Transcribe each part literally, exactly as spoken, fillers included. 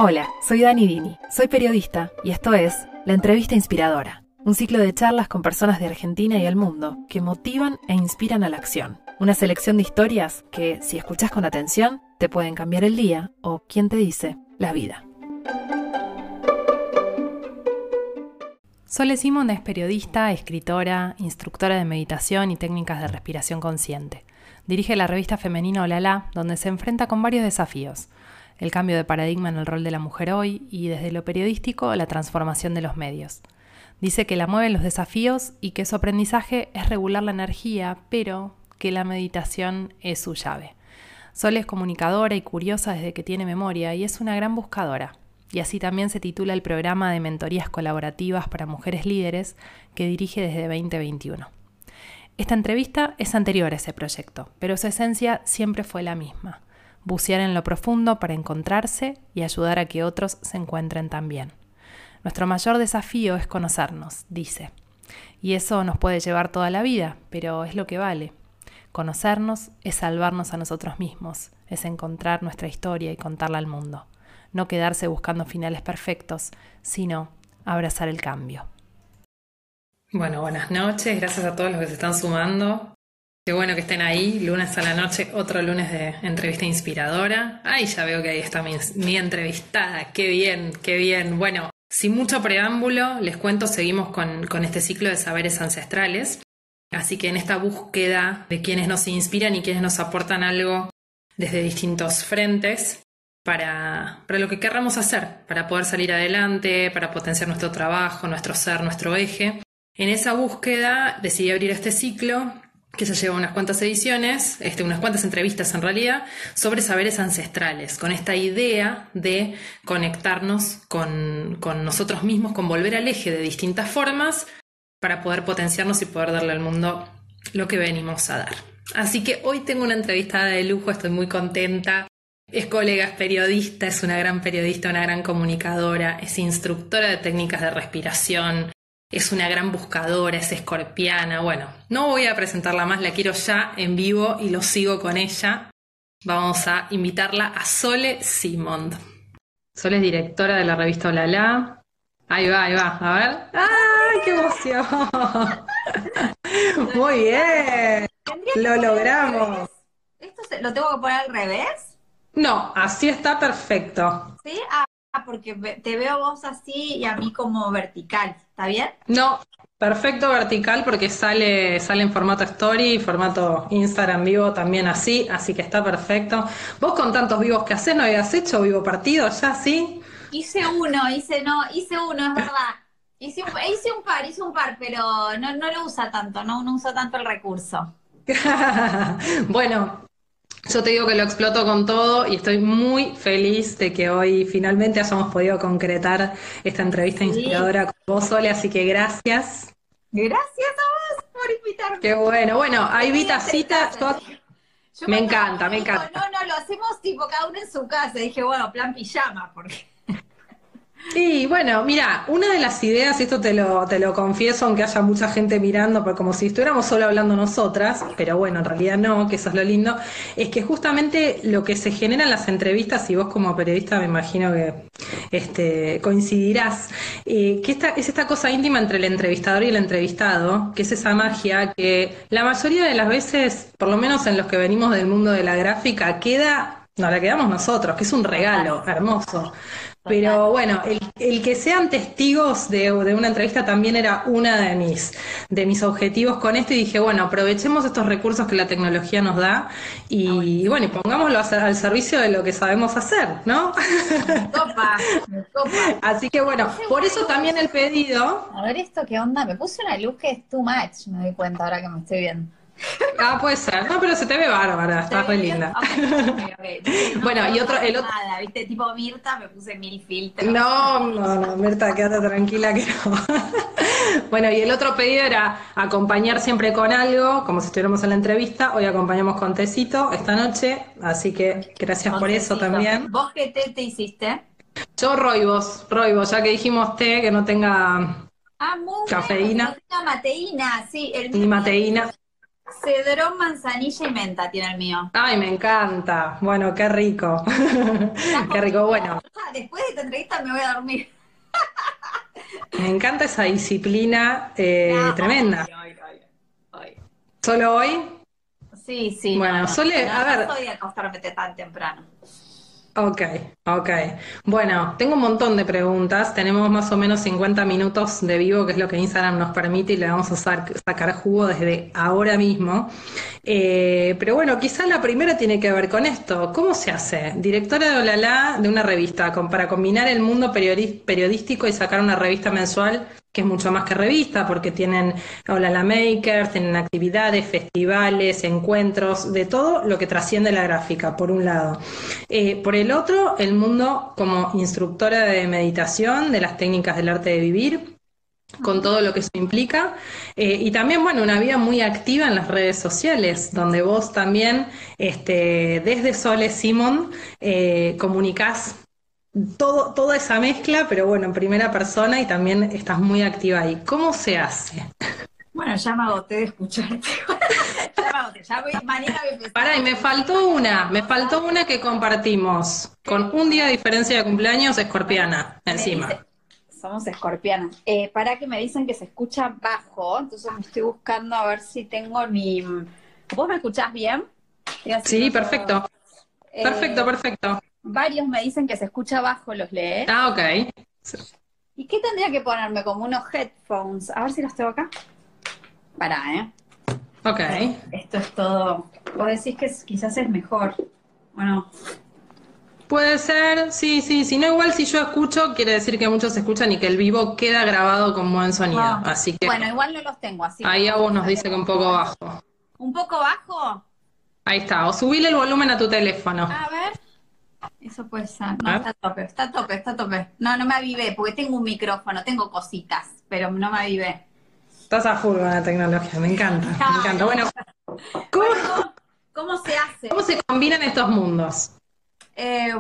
Hola, soy Dani Dini, soy periodista y esto es La Entrevista Inspiradora, un ciclo de charlas con personas de Argentina y el mundo que motivan e inspiran a la acción. Una selección de historias que, si escuchás con atención, te pueden cambiar el día o, quién te dice, la vida. Sole Simond es periodista, escritora, instructora de meditación y técnicas de respiración consciente. Dirige la revista femenina Olala, donde se enfrenta con varios desafíos: el cambio de paradigma en el rol de la mujer hoy y, desde lo periodístico, la transformación de los medios. Dice que la mueven los desafíos y que su aprendizaje es regular la energía, pero que la meditación es su llave. Sole es comunicadora y curiosa desde que tiene memoria y es una gran buscadora. Y así también se titula el programa de mentorías colaborativas para mujeres líderes que dirige desde veinte veintiuno. Esta entrevista es anterior a ese proyecto, pero su esencia siempre fue la misma: bucear en lo profundo para encontrarse y ayudar a que otros se encuentren también. Nuestro mayor desafío es conocernos, dice. Y eso nos puede llevar toda la vida, pero es lo que vale. Conocernos es salvarnos a nosotros mismos, es encontrar nuestra historia y contarla al mundo. No quedarse buscando finales perfectos, sino abrazar el cambio. Bueno, buenas noches, gracias a todos los que se están sumando. Qué bueno que estén ahí, lunes a la noche, otro lunes de entrevista inspiradora. Ay, ya veo que ahí está mi, mi entrevistada, qué bien, qué bien. Bueno, sin mucho preámbulo, les cuento, seguimos con, con este ciclo de saberes ancestrales. Así que en esta búsqueda de quienes nos inspiran y quienes nos aportan algo desde distintos frentes para, para lo que querramos hacer, para poder salir adelante, para potenciar nuestro trabajo, nuestro ser, nuestro eje. En esa búsqueda decidí abrir este ciclo, que ya lleva unas cuantas ediciones, este, unas cuantas entrevistas en realidad, sobre saberes ancestrales, con esta idea de conectarnos con, con nosotros mismos, con volver al eje de distintas formas para poder potenciarnos y poder darle al mundo lo que venimos a dar. Así que hoy tengo una entrevistada de lujo, estoy muy contenta. Es colega, es periodista, es una gran periodista, una gran comunicadora, es instructora de técnicas de respiración, es una gran buscadora, es escorpiana. Bueno, no voy a presentarla más, la quiero ya en vivo y lo sigo con ella. Vamos a invitarla a Sole Simond. Sole es directora de la revista Olala. Ahí va, ahí va, a ver. ¡Ay, qué emoción! Muy bien, lo logramos. ¿Esto se, lo tengo que poner al revés? No, así está perfecto. ¿Sí? Ah, porque te veo vos así y a mí como vertical. ¿Está bien? No, perfecto vertical porque sale, sale en formato story, formato Instagram vivo también así, así que está perfecto. Vos con tantos vivos que hacés, ¿no habías hecho vivo partido ya, sí? Hice uno, hice no, hice uno, es verdad. Hice un, hice un par, hice un par, pero no, no lo usa tanto, no, no usa tanto el recurso. Bueno, yo te digo que lo exploto con todo y estoy muy feliz de que hoy finalmente hayamos podido concretar esta entrevista Sí. inspiradora con vos, Sole, así que gracias. Gracias a vos por invitarme. Qué bueno, bueno, ahí vi Quería tacita. sentarse. Yo- Yo Me cuando encanta, me dijo, encanta. No, no, lo hacemos tipo cada uno en su casa. Dije, bueno, plan pijama, porque... Sí, bueno, mira, una de las ideas, y esto te lo, te lo confieso, aunque haya mucha gente mirando, pues como si estuviéramos solo hablando nosotras, pero bueno, en realidad no, que eso es lo lindo, es que justamente lo que se genera en las entrevistas, y vos como periodista me imagino que este, coincidirás, eh, que esta, es esta cosa íntima entre el entrevistador y el entrevistado, que es esa magia que la mayoría de las veces, por lo menos en los que venimos del mundo de la gráfica, queda, no, la quedamos nosotros, que es un regalo hermoso. Pero bueno, el, el que sean testigos de, de una entrevista también era una de mis, de mis objetivos con esto y dije, bueno, aprovechemos estos recursos que la tecnología nos da y, y bueno, y pongámoslo a- al servicio de lo que sabemos hacer, ¿no? Me copa, me copa. Así que bueno, Puse por una eso luz. también el pedido. A ver esto qué onda, me puse una luz que es too much, me doy cuenta ahora que me estoy viendo. Ah, puede ser, no, pero se te ve bárbara, estás re linda. Ok, ok, ok. Sí, no Bueno, puedo y otro, hacer el otro. nada, ¿viste? Tipo Mirta, me puse mil filtros. No, no, no, Mirta, quédate tranquila que no. Bueno, y el otro pedido era acompañar siempre con algo, como si estuviéramos en la entrevista. Hoy acompañamos con tecito esta noche, así que gracias por eso Montecito. también. ¿Vos qué té te hiciste? Yo roibos, roibos, ya que dijimos té que no tenga Ah, muy bueno, que cafeína no tenga mateína, sí, el ni mío mateína. cedrón, manzanilla y menta tiene el mío. Ay, me encanta. Bueno, qué rico. Qué rico, bueno. después de esta entrevista me voy a dormir. Me encanta esa disciplina eh, No, tremenda. hoy, hoy, hoy, hoy. ¿Solo hoy? Sí, sí, no, Bueno, no, Sole, no, a no ver, soy de acostarme tan temprano. ok, ok. Bueno, tengo un montón de preguntas. Tenemos más o menos cincuenta minutos de vivo, que es lo que Instagram nos permite y le vamos a sa- sacar jugo desde ahora mismo. Eh, pero bueno, quizás la primera tiene que ver con esto. ¿Cómo se hace? Directora de Olala de una revista con- para combinar el mundo periodi- periodístico y sacar una revista mensual que es mucho más que revista, porque tienen Olala Makers, tienen actividades, festivales, encuentros, de todo lo que trasciende la gráfica, por un lado. Eh, por el otro, el mundo como instructora de meditación, de las técnicas del arte de vivir, con todo lo que eso implica, eh, y también, bueno, una vida muy activa en las redes sociales, donde vos también, este, desde Sole Simón, eh, comunicás todo, toda esa mezcla, pero bueno, en primera persona y también estás muy activa ahí. ¿Cómo se hace? Bueno, ya me agoté de escucharte. Ya me agoté, ya voy, mañana voy a empezar Pará, y a me escuchar faltó una, me cosas. faltó una que compartimos, con un día de diferencia de cumpleaños, escorpiana, Me dice, encima. somos escorpianas. Eh, para que me dicen que se escucha bajo, entonces me estoy buscando a ver si tengo mi... ¿Vos me escuchás bien? Estoy Sí, haciendo todo. perfecto, perfecto, Eh, perfecto. varios me dicen que se escucha bajo, los lee. Ah, ok. ¿Y qué tendría que ponerme? Como unos headphones. A ver si los tengo acá. Pará, ¿eh? Ok. Esto es todo. Vos decís que es- quizás es mejor. Bueno, Puede ser, sí, sí, si no igual si yo escucho, quiere decir que muchos escuchan y que el vivo queda grabado con buen sonido. no. Así que Bueno, igual no los tengo, así que ahí a vamos vos a nos hacer dice que un poco bajo. un poco bajo. Ahí está, o subile el volumen a tu teléfono. A ver. Eso puede ser. No, A está ver. a tope, está a tope, está a tope. No, no me avivé, porque tengo un micrófono, tengo cositas, pero no me avivé. Estás a full con la tecnología, me encanta, me No, encanta. no. Bueno, ¿cómo, Bueno, ¿cómo, cómo se hace? cómo se combinan estos mundos? Eh,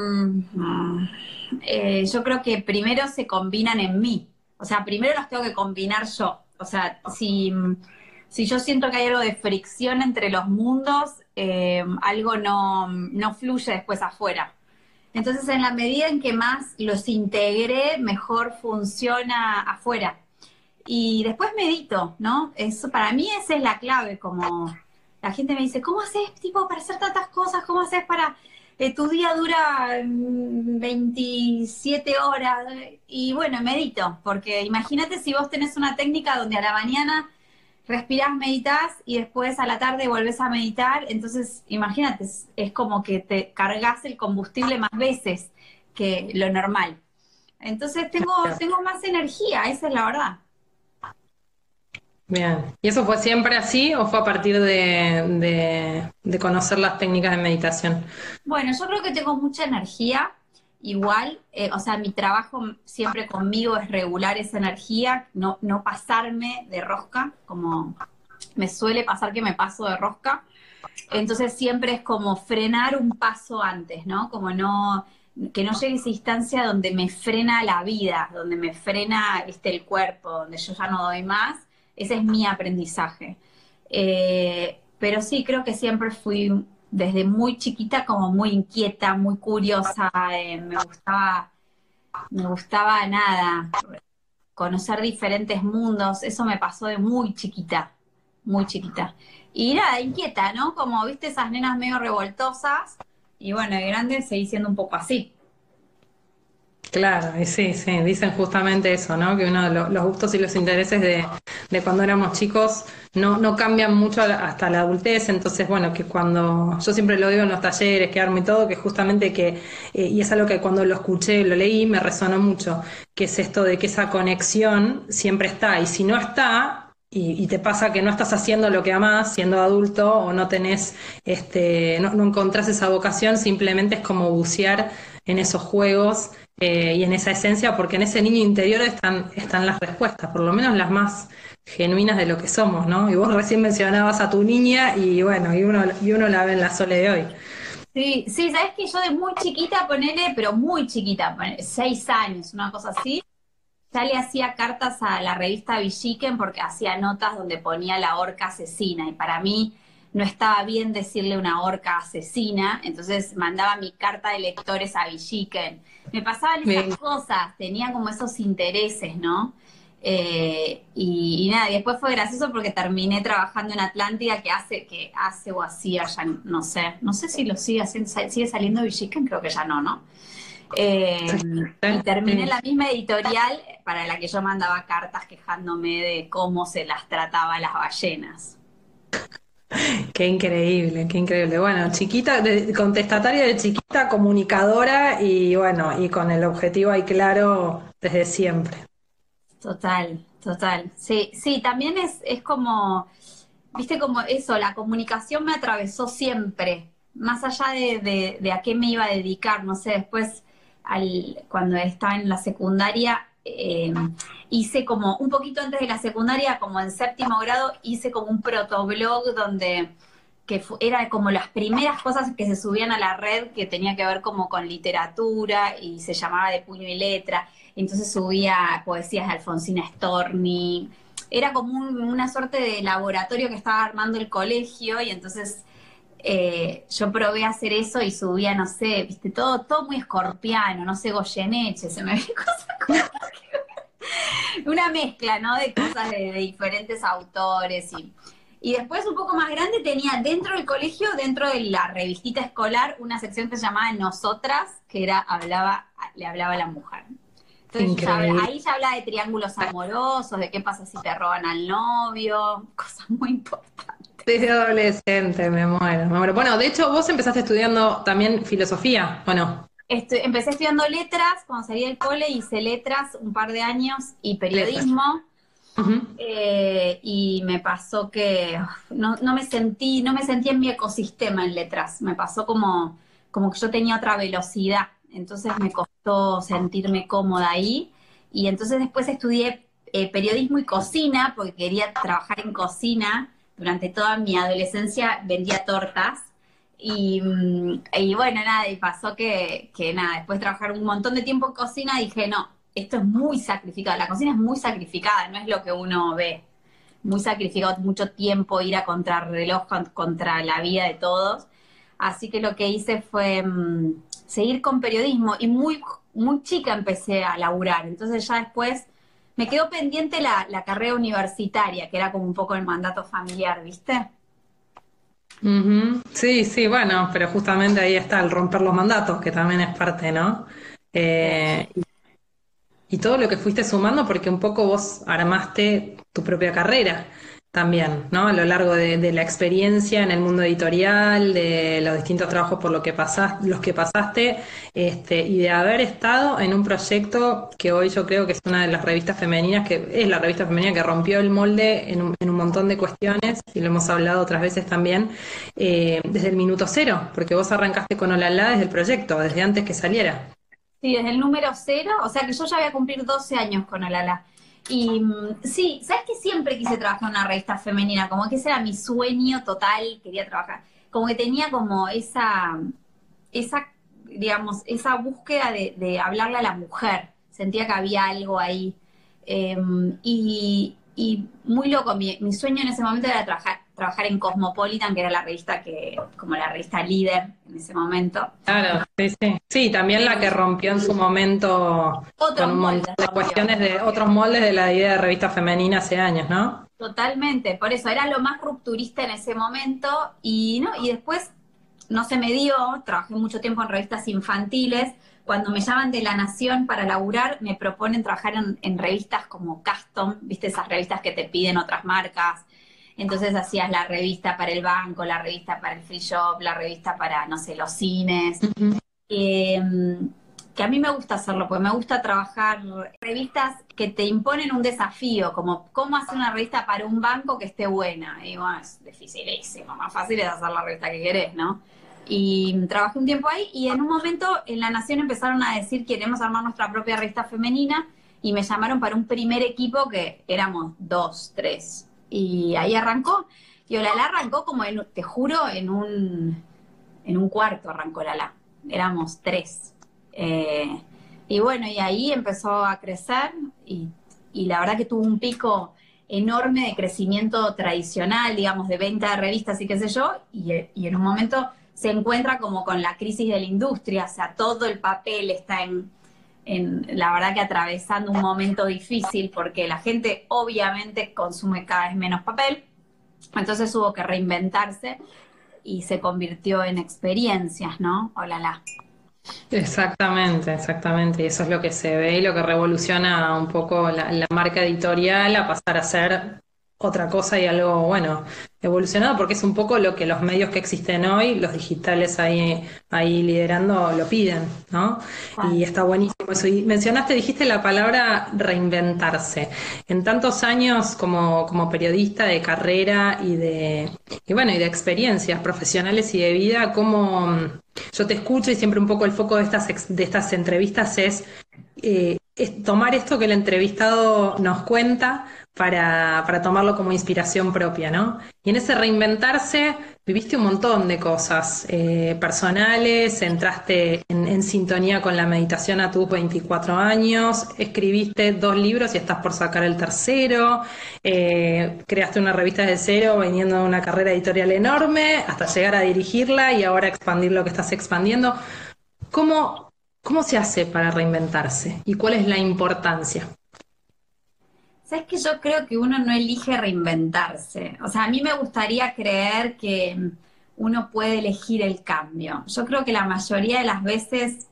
mm, eh, yo creo que primero se combinan en mí. O sea, primero los tengo que combinar yo. O sea, si, si yo siento que hay algo de fricción entre los mundos, eh, algo no, no fluye después afuera. Entonces, en la medida en que más los integré, mejor funciona afuera. Y después medito, ¿no? Eso, para mí esa es la clave, como la gente me dice, ¿cómo haces, tipo, para hacer tantas cosas? ¿Cómo haces para... eh, tu día dura mm, veintisiete horas? Y bueno, medito, porque imagínate si vos tenés una técnica donde a la mañana respirás, meditas y después a la tarde volvés a meditar, entonces imagínate, es, es como que te cargas el combustible más veces que lo normal. Entonces tengo, tengo más energía, esa es la verdad. Bien. ¿Y eso fue siempre así o fue a partir de, de, de conocer las técnicas de meditación? Bueno, yo creo que tengo mucha energía, igual, eh, o sea, mi trabajo siempre conmigo es regular esa energía, no, no pasarme de rosca, como me suele pasar que me paso de rosca. Entonces siempre es como frenar un paso antes, ¿no? Como no, que no llegue a esa instancia donde me frena la vida, donde me frena, viste, el cuerpo, donde yo ya no doy más. Ese es mi aprendizaje. Eh, pero sí, creo que siempre fui desde muy chiquita como muy inquieta, muy curiosa, eh, me gustaba, me gustaba nada, conocer diferentes mundos, eso me pasó de muy chiquita, muy chiquita. Y nada, inquieta, ¿no? Como viste esas nenas medio revoltosas, y bueno, de grande seguí siendo un poco así. Claro, y sí, sí, dicen justamente eso, ¿no? Que uno de lo- los gustos y los intereses de, de cuando éramos chicos no, no cambian mucho hasta la adultez, entonces bueno, que cuando, yo siempre lo digo en los talleres, que armo y todo, que justamente que, eh, y es algo que cuando lo escuché, lo leí, me resonó mucho, que es esto de que esa conexión siempre está, y si no está, y, y te pasa que no estás haciendo lo que amás siendo adulto, o no tenés, este, no, no encontrás esa vocación, simplemente es como bucear en esos juegos eh, y en esa esencia, porque en ese niño interior están, están las respuestas, por lo menos las más genuinas de lo que somos, ¿no? Y vos recién mencionabas a tu niña y bueno, y uno, y uno la ve en la Sole de hoy. Sí, sí, sabes que yo de muy chiquita, ponele, pero muy chiquita, ponele, seis años, una cosa así, ya le hacía cartas a la revista Villiquen porque hacía notas donde ponía la orca asesina. Y para mí no estaba bien decirle una orca asesina, entonces mandaba mi carta de lectores a Villiquen. Me pasaban esas Bien. cosas, tenía como esos intereses, ¿no? Eh, y, y nada, y después fue gracioso porque terminé trabajando en Atlántida, que hace, que hace o hacía, ya no sé, no sé si lo sigue haciendo, sigue saliendo Villiquen, creo que ya no, ¿no? Eh, y terminé en Sí. la misma editorial para la que yo mandaba cartas quejándome de cómo se las trataba a las ballenas. Qué increíble, qué increíble. Bueno, chiquita, de- contestataria de chiquita, comunicadora y bueno, y con el objetivo ahí claro desde siempre. Total, total. Sí, sí, también es, es como, viste, como eso, la comunicación me atravesó siempre, más allá de, de, de a qué me iba a dedicar, no sé, después, al, cuando estaba en la secundaria, eh, hice como, un poquito antes de la secundaria, como en séptimo grado, hice como un protoblog donde, que fu- era como las primeras cosas que se subían a la red que tenía que ver como con literatura y se llamaba De Puño y Letra. Entonces subía poesías de Alfonsina Storni. Era como un- una suerte de laboratorio que estaba armando el colegio y entonces eh, yo probé a hacer eso y subía, no sé, viste, todo, todo muy escorpiano, no sé, Goyeneche, se me ve cosas como una mezcla, ¿no? De cosas de, de diferentes autores y, y después un poco más grande tenía dentro del colegio, dentro de la revistita escolar, una sección que se llamaba Nosotras, que era, hablaba, le hablaba a la mujer. Entonces yo ya habla- Increíble. ahí ya habla de triángulos amorosos, de qué pasa si te roban al novio, cosas muy importantes. Desde adolescente, me muero, me muero. Bueno, de hecho, vos empezaste estudiando también filosofía, ¿o no? Estu- empecé estudiando letras, cuando salí del cole hice letras un par de años y Letras. periodismo. Ujú. Eh, y me pasó que uf, no, no me sentí, no me sentí en mi ecosistema en letras. Me pasó como, como que yo tenía otra velocidad. Entonces me costó sentirme cómoda ahí. Y entonces después estudié eh, periodismo y cocina, porque quería trabajar en cocina. Durante toda mi adolescencia vendía tortas. Y, mm, y bueno, nada, y pasó que, que nada, después de trabajar un montón de tiempo en cocina, dije, no, esto es muy sacrificado, la cocina es muy sacrificada, no es lo que uno ve, muy sacrificado, mucho tiempo, ir a contrarreloj con- contra la vida de todos. Así que lo que hice fue mm, seguir con periodismo y muy, muy chica empecé a laburar, entonces ya después me quedó pendiente la, la carrera universitaria, que era como un poco el mandato familiar, ¿viste? Ujú. Sí, sí, bueno, pero justamente ahí está el romper los mandatos, que también es parte, ¿no? Eh, y todo lo que fuiste sumando, porque un poco vos armaste tu propia carrera también, ¿no? A lo largo de, de la experiencia en el mundo editorial, de los distintos trabajos por lo que pasás, los que pasaste, este, y de haber estado en un proyecto que hoy yo creo que es una de las revistas femeninas, que es la revista femenina que rompió el molde en un, en un montón de cuestiones, y lo hemos hablado otras veces también, eh, desde el minuto cero, porque vos arrancaste con Olala desde el proyecto, desde antes que saliera. Sí, desde el número cero, o sea que yo ya voy a cumplir doce años con Olala. Y mm, sí, ¿sabes que siempre quise trabajar en una revista femenina? Como que ese era mi sueño total, quería trabajar. Como que tenía como esa, esa, digamos, esa búsqueda de, de hablarle a la mujer. Sentía que había algo ahí. Eh, y, y muy loco, mi, mi sueño en ese momento era trabajar, trabajar en Cosmopolitan, que era la revista que, como la revista líder en ese momento. Claro, sí, sí. Sí, también la que rompió en su momento con Otros un montón moldes de rompió. cuestiones de otros moldes de la idea de revista femenina hace años, ¿no? Totalmente, por eso era lo más rupturista en ese momento y no, y después no se me dio, trabajé mucho tiempo en revistas infantiles, cuando me llaman de La Nación para laburar, me proponen trabajar en, en revistas como Custom, viste esas revistas que te piden otras marcas, entonces hacías la revista para el banco, la revista para el free shop, la revista para, no sé, los cines, Ujú. eh, que a mí me gusta hacerlo, porque me gusta trabajar revistas que te imponen un desafío, como cómo hacer una revista para un banco que esté buena. Y bueno, es dificilísimo, más fácil es hacer la revista que querés, ¿no? Y trabajé un tiempo ahí y en un momento en La Nación empezaron a decir queremos armar nuestra propia revista femenina y me llamaron para un primer equipo que éramos dos, tres. Y ahí arrancó. Y Olala arrancó como, en, te juro, en un, en un cuarto arrancó Olala. Éramos tres. Eh, y bueno, y ahí empezó a crecer y, y la verdad que tuvo un pico enorme de crecimiento tradicional, digamos, de venta de revistas y qué sé yo, y, y en un momento se encuentra como con la crisis de la industria, o sea, todo el papel está en, en, la verdad que atravesando un momento difícil porque la gente obviamente consume cada vez menos papel, entonces hubo que reinventarse y se convirtió en experiencias, ¿no? Olala. Exactamente, exactamente. Y eso es lo que se ve y lo que revoluciona un poco la, la marca editorial a pasar a ser otra cosa y algo, bueno, evolucionado, porque es un poco lo que los medios que existen hoy, los digitales ahí, ahí liderando, lo piden, ¿no? Y está buenísimo eso. Y mencionaste, dijiste la palabra reinventarse. En tantos años como, como periodista de carrera y de, y bueno, y de experiencias profesionales y de vida, ¿cómo? Yo te escucho y siempre un poco el foco de estas, ex- de estas entrevistas es, eh, es tomar esto que el entrevistado nos cuenta para, para tomarlo como inspiración propia, ¿no? Y en ese reinventarse viviste un montón de cosas eh, personales, entraste en, en sintonía con la meditación a tus veinticuatro años, escribiste dos libros y estás por sacar el tercero, eh, creaste una revista de cero viniendo de una carrera editorial enorme hasta llegar a dirigirla y ahora expandir lo que estás expandiendo. ¿Cómo, cómo se hace para reinventarse y cuál es la importancia? ¿Sabes que yo creo que uno no elige reinventarse? O sea, a mí me gustaría creer que uno puede elegir el cambio. Yo creo que la mayoría de las veces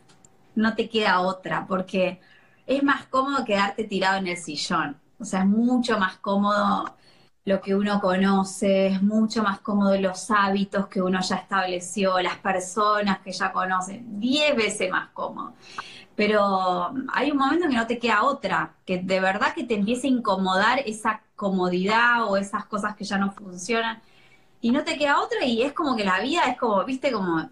no te queda otra, porque es más cómodo quedarte tirado en el sillón. O sea, es mucho más cómodo lo que uno conoce, es mucho más cómodo los hábitos que uno ya estableció, las personas que ya conoce, diez veces más cómodo. Pero hay un momento en que no te queda otra, que de verdad que te empiece a incomodar esa comodidad o esas cosas que ya no funcionan, y no te queda otra y es como que la vida es como, viste, como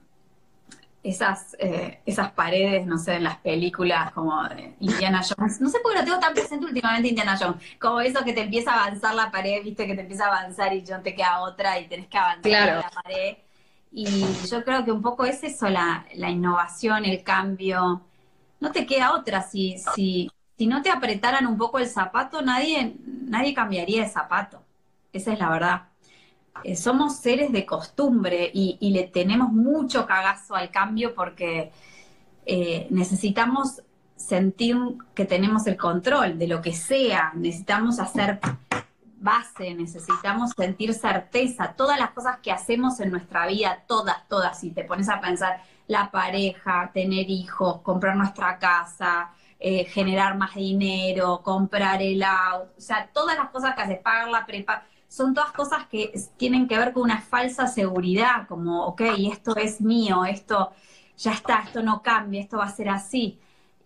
esas, eh, esas paredes, no sé, en las películas como de Indiana Jones. No sé por qué lo tengo tan presente últimamente Indiana Jones. Como eso que te empieza a avanzar la pared, viste, que te empieza a avanzar y no te queda otra y tenés que avanzar en Claro. la pared. Y yo creo que un poco es eso, la, la innovación, el cambio. No te queda otra. Si, si, si no te apretaran un poco el zapato, nadie, nadie cambiaría de zapato. Esa es la verdad. Eh, somos seres de costumbre y, y le tenemos mucho cagazo al cambio porque eh, necesitamos sentir que tenemos el control de lo que sea, necesitamos hacer base, necesitamos sentir certeza, todas las cosas que hacemos en nuestra vida, todas, todas, si te pones a pensar, la pareja, tener hijos, comprar nuestra casa, eh, generar más dinero, comprar el auto, o sea, todas las cosas que haces, pagar la prepa, son todas cosas que tienen que ver con una falsa seguridad, como, ok, esto es mío, esto ya está, esto no cambia, esto va a ser así.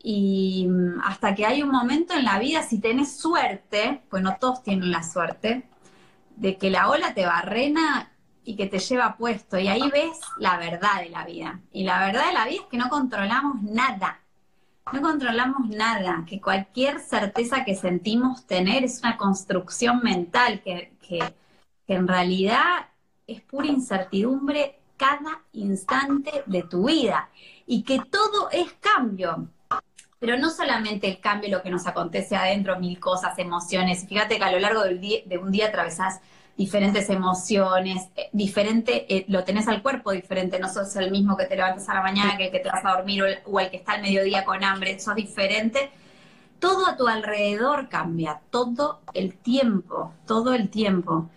Y mm, hasta que hay un momento en la vida, si tenés suerte, pues no todos tienen la suerte, de que la ola te barrena y que te lleva puesto, y ahí ves la verdad de la vida. Y la verdad de la vida es que no controlamos nada. No controlamos nada, que cualquier certeza que sentimos tener es una construcción mental que, que, que en realidad es pura incertidumbre cada instante de tu vida y que todo es cambio. Pero no solamente el cambio, lo que nos acontece adentro, mil cosas, emociones. Fíjate que a lo largo del día, de un día atravesás diferentes emociones, eh, diferente, eh, lo tenés al cuerpo diferente, no sos el mismo que te levantas a la mañana que el que te vas a dormir o el, o el que está al mediodía con hambre, sos diferente. Todo a tu alrededor cambia, todo el tiempo, todo el tiempo.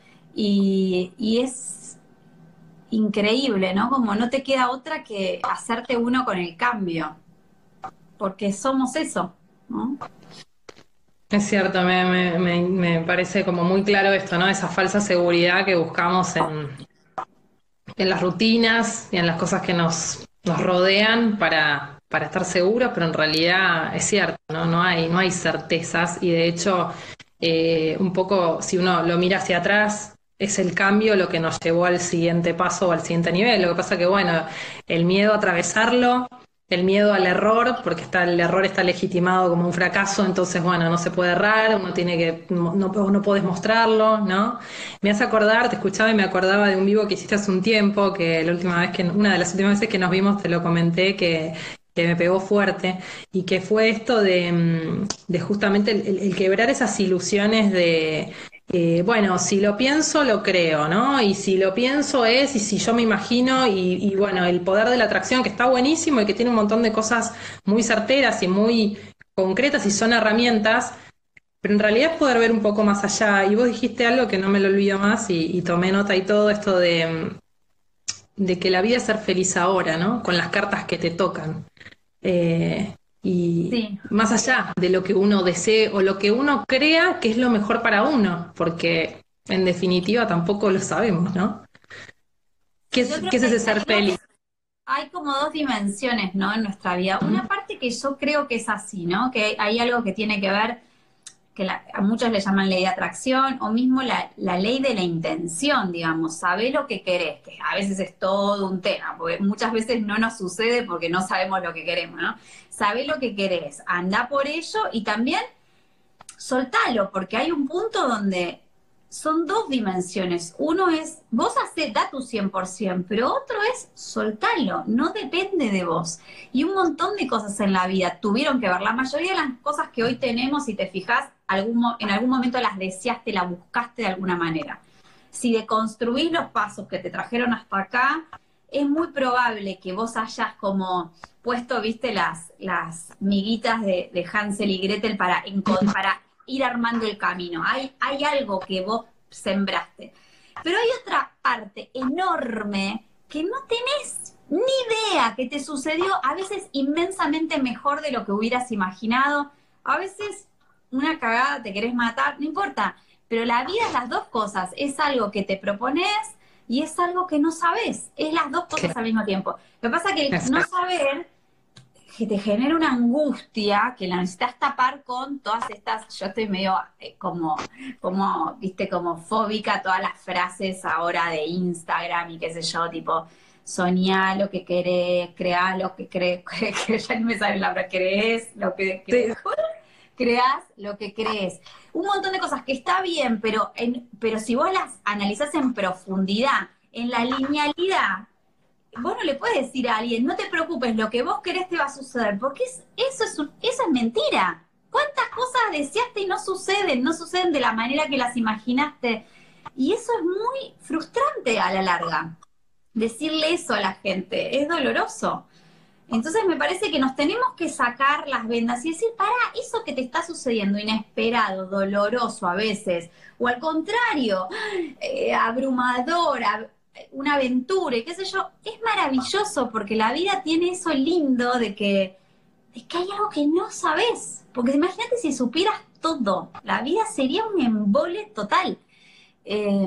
Y, y es increíble, ¿no? Como no te queda otra que hacerte uno con el cambio, porque somos eso, ¿no? Es cierto, me, me, me, me parece como muy claro esto, ¿no? Esa falsa seguridad que buscamos en, en las rutinas y en las cosas que nos, nos rodean para, para estar seguros, pero en realidad es cierto, ¿no? No hay, no hay certezas y de hecho, eh, un poco si uno lo mira hacia atrás, es el cambio lo que nos llevó al siguiente paso o al siguiente nivel. Lo que pasa que, bueno, el miedo a atravesarlo, el miedo al error, porque está, el error está legitimado como un fracaso, entonces, bueno, no se puede errar, uno tiene que, no, no, no podés mostrarlo, ¿no? Me hace acordar, te escuchaba y me acordaba de un vivo que hiciste hace un tiempo, que la última vez que, una de las últimas veces que nos vimos te lo comenté, que, que que me pegó fuerte y que fue esto de, mm, de justamente el, el- el quebrar esas ilusiones de, eh, bueno, si lo pienso, lo creo, ¿no? Y si lo pienso es, y si yo me imagino, y, y bueno, el poder de la atracción que está buenísimo y que tiene un montón de cosas muy certeras y muy concretas y son herramientas, pero en realidad es poder ver un poco más allá. Y vos dijiste algo que no me lo olvido más y, y tomé nota y todo esto de, mm, de que la vida es ser feliz ahora, ¿no? Con las cartas que te tocan. Eh, y Sí. más allá de lo que uno desee o lo que uno crea que es lo mejor para uno, porque en definitiva tampoco lo sabemos, ¿no? ¿Qué Sí, yo es, creo qué es que ese hay ser feliz? dos, hay como dos dimensiones, ¿no? En nuestra vida. Una parte que yo creo que es así, ¿no? Que hay algo que tiene que ver, que la- a muchos le llaman ley de atracción, o mismo la, la ley de la intención, digamos, sabé lo que querés, que a veces es todo un tema, porque muchas veces no nos sucede porque no sabemos lo que queremos, ¿no? Sabé lo que querés, anda por ello y también soltalo, porque hay un punto donde son dos dimensiones. Uno es, vos hacé, da tu cien por ciento, pero otro es soltalo, no depende de vos. Y un montón de cosas en la vida tuvieron que ver. La mayoría de las cosas que hoy tenemos, si te fijas, algún, en algún momento las deseaste, las buscaste de alguna manera. Si deconstruís los pasos que te trajeron hasta acá, es muy probable que vos hayas como puesto, viste, las, las miguitas de, de Hansel y Gretel para, para ir armando el camino. Hay, hay algo que vos sembraste. Pero hay otra parte enorme que no tenés ni idea que te sucedió, a veces inmensamente mejor de lo que hubieras imaginado, a veces una cagada, te querés matar, no importa, pero la vida es las dos cosas, es algo que te propones y es algo que no sabes, es las dos cosas al mismo tiempo. Lo que pasa es que el no saber que te genera una angustia que la necesitas tapar con todas estas, yo estoy medio eh, como, como, viste, como fóbica a todas las frases ahora de Instagram y qué sé yo, tipo, soñá lo que querés, creá lo que crees, que ya ni me sale la palabra, crees lo que crees, creás lo que crees. Un montón de cosas que está bien, pero, en, pero si vos las analizás en profundidad, en la linealidad, vos no le puedes decir a alguien, no te preocupes, lo que vos querés te va a suceder, porque es, eso, es un- eso es mentira. ¿Cuántas cosas deseaste y no suceden? No suceden de la manera que las imaginaste. Y eso es muy frustrante a la larga. Decirle eso a la gente es doloroso. Entonces me parece que nos tenemos que sacar las vendas y decir, pará, eso que te está sucediendo, inesperado, doloroso a veces, o al contrario, eh, abrumador, ab- una aventura, y qué sé yo, es maravilloso porque la vida tiene eso lindo de que, de que hay algo que no sabes. Porque imagínate si supieras todo, la vida sería un embole total. Eh,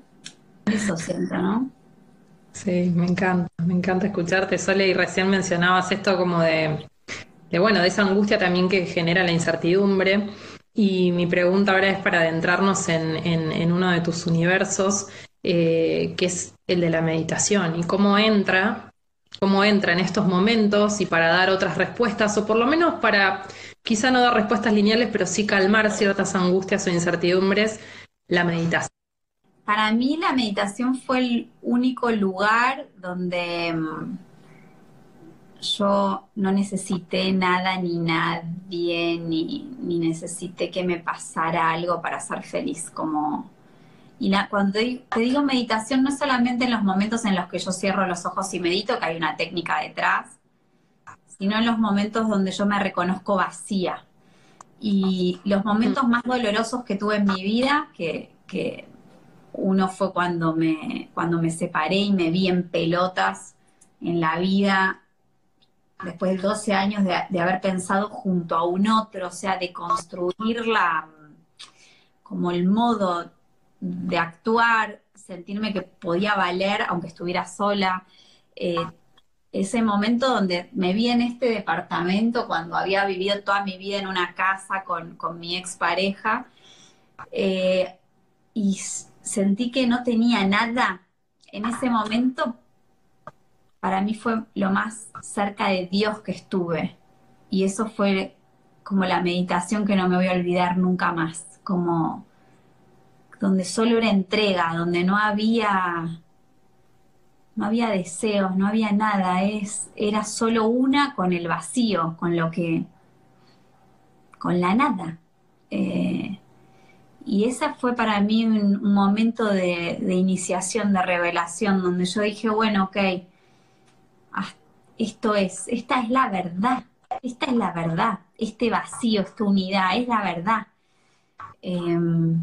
Eso siento, ¿no? Sí, me encanta, me encanta escucharte, Sole, y recién mencionabas esto como de, de, bueno, de esa angustia también que genera la incertidumbre. Y mi pregunta ahora es para adentrarnos en, en- en uno de tus universos, eh, que es el de la meditación, y cómo entra, cómo entra en estos momentos y para dar otras respuestas, o por lo menos para quizá no dar respuestas lineales, pero sí calmar ciertas angustias o incertidumbres, la meditación. Para mí la meditación fue el único lugar donde mm, yo no necesité nada ni nadie, ni, ni necesité que me pasara algo para ser feliz. Como, y la- cuando di- te digo meditación, no es solamente en los momentos en los que yo cierro los ojos y medito, que hay una técnica detrás, sino en los momentos donde yo me reconozco vacía. Y los momentos más dolorosos que tuve en mi vida, que, que uno fue cuando me, cuando me separé y me vi en pelotas en la vida, después de doce años de, de haber pensado junto a un otro, o sea, de construir la, como el modo de actuar, sentirme que podía valer aunque estuviera sola. Eh, Ese momento donde me vi en este departamento cuando había vivido toda mi vida en una casa con, con mi expareja, eh, y s- sentí que no tenía nada. En ese momento, para mí fue lo más cerca de Dios que estuve. Y eso fue como la meditación que no me voy a olvidar nunca más, como donde solo era entrega, donde no había, no había deseos, no había nada, es, era solo una con el vacío, con lo que, con la nada. Eh, y esa fue para mí un, un momento de, de iniciación, de revelación, donde yo dije, bueno, ok, ah, esto es, esta es la verdad, esta es la verdad, este vacío, esta unidad, es la verdad. Eh,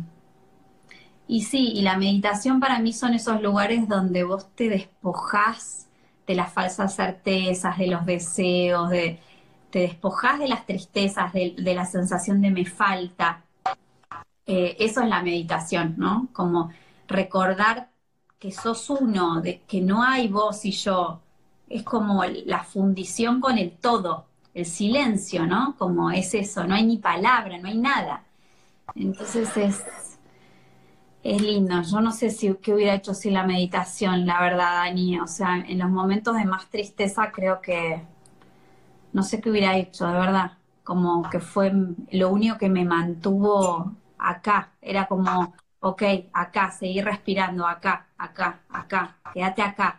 y sí, y la meditación para mí son esos lugares donde vos te despojás de las falsas certezas, de los deseos, de, te despojás de las tristezas, de, de la sensación de me falta. Eh, eso es la meditación, ¿no? Como recordar que sos uno, de que no hay vos y yo. Es como la fundición con el todo, el silencio, ¿no? Como es eso, no hay ni palabra, no hay nada. Entonces es, es lindo. Yo no sé si qué hubiera hecho sin la meditación, la verdad, Dani. O sea, en los momentos de más tristeza creo que no sé qué hubiera hecho, de verdad. Como que fue lo único que me mantuvo acá. Era como, ok, acá, seguir respirando, acá, acá, acá, quédate acá.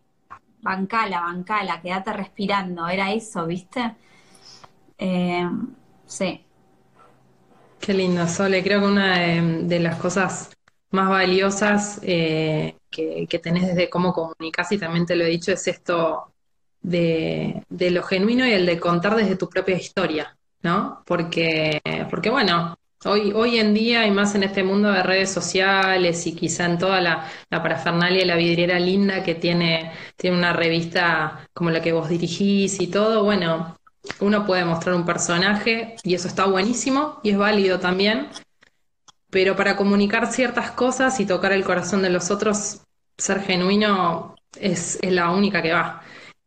Bancala, bancala, quédate respirando. Era eso, ¿viste? Eh, sí. Qué lindo, Sole. Creo que una de, de las cosas más valiosas eh, que, que tenés desde cómo comunicás, y también te lo he dicho, es esto de, de lo genuino y el de contar desde tu propia historia, ¿no? Porque, porque bueno, hoy, hoy en día y más en este mundo de redes sociales y quizá en toda la, la parafernalia y la vidriera linda que tiene, tiene una revista como la que vos dirigís y todo, bueno, uno puede mostrar un personaje y eso está buenísimo y es válido también, pero para comunicar ciertas cosas y tocar el corazón de los otros, ser genuino es, es la única que va.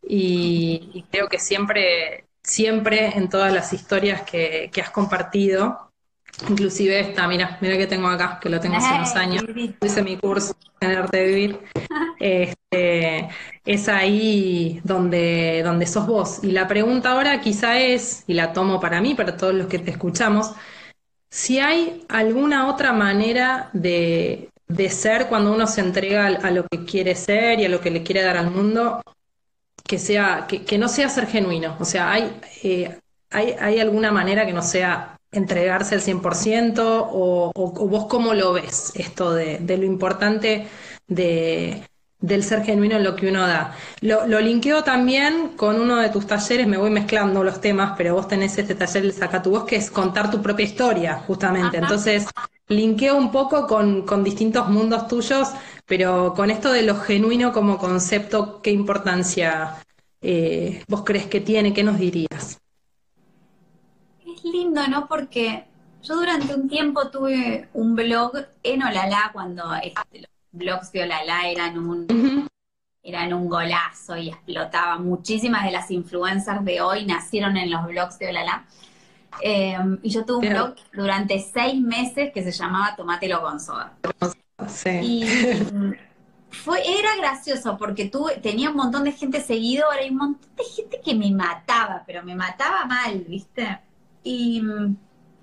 Y, y creo que siempre, siempre en todas las historias que, que has compartido, inclusive esta, mira, mira que tengo acá, que lo tengo hace unos Eh, años, Vivi. hice mi curso en el arte de vivir, este, es ahí donde, donde sos vos. Y la pregunta ahora quizá es, y la tomo para mí, para todos los que te escuchamos, si hay alguna otra manera de, de ser cuando uno se entrega a lo que quiere ser y a lo que le quiere dar al mundo, que sea, que, que no sea ser genuino. O sea, hay, eh, hay, hay alguna manera que no sea entregarse al cien por ciento o, o, o vos cómo lo ves esto de, de lo importante de, del ser genuino en lo que uno da. Lo, lo linkeo también con uno de tus talleres, me voy mezclando los temas, pero vos tenés este taller, el Saca tu Voz, que es contar tu propia historia, justamente. Ajá. Entonces, linkeo un poco con, con distintos mundos tuyos, pero con esto de lo genuino como concepto, ¿qué importancia eh, vos crees que tiene? ¿Qué nos dirías? Es lindo, ¿no? Porque yo durante un tiempo tuve un blog en Olala cuando este, los blogs de Olala eran un, Ujú. eran un golazo y explotaban. Muchísimas de las influencers de hoy nacieron en los blogs de Olala. Eh, y yo tuve un Bien, blog durante seis meses que se llamaba Tomátelo con soda. sí. Y fue, era gracioso porque tuve, tenía un montón de gente seguidora y un montón de gente que me mataba, pero me mataba mal, ¿viste? Y mm,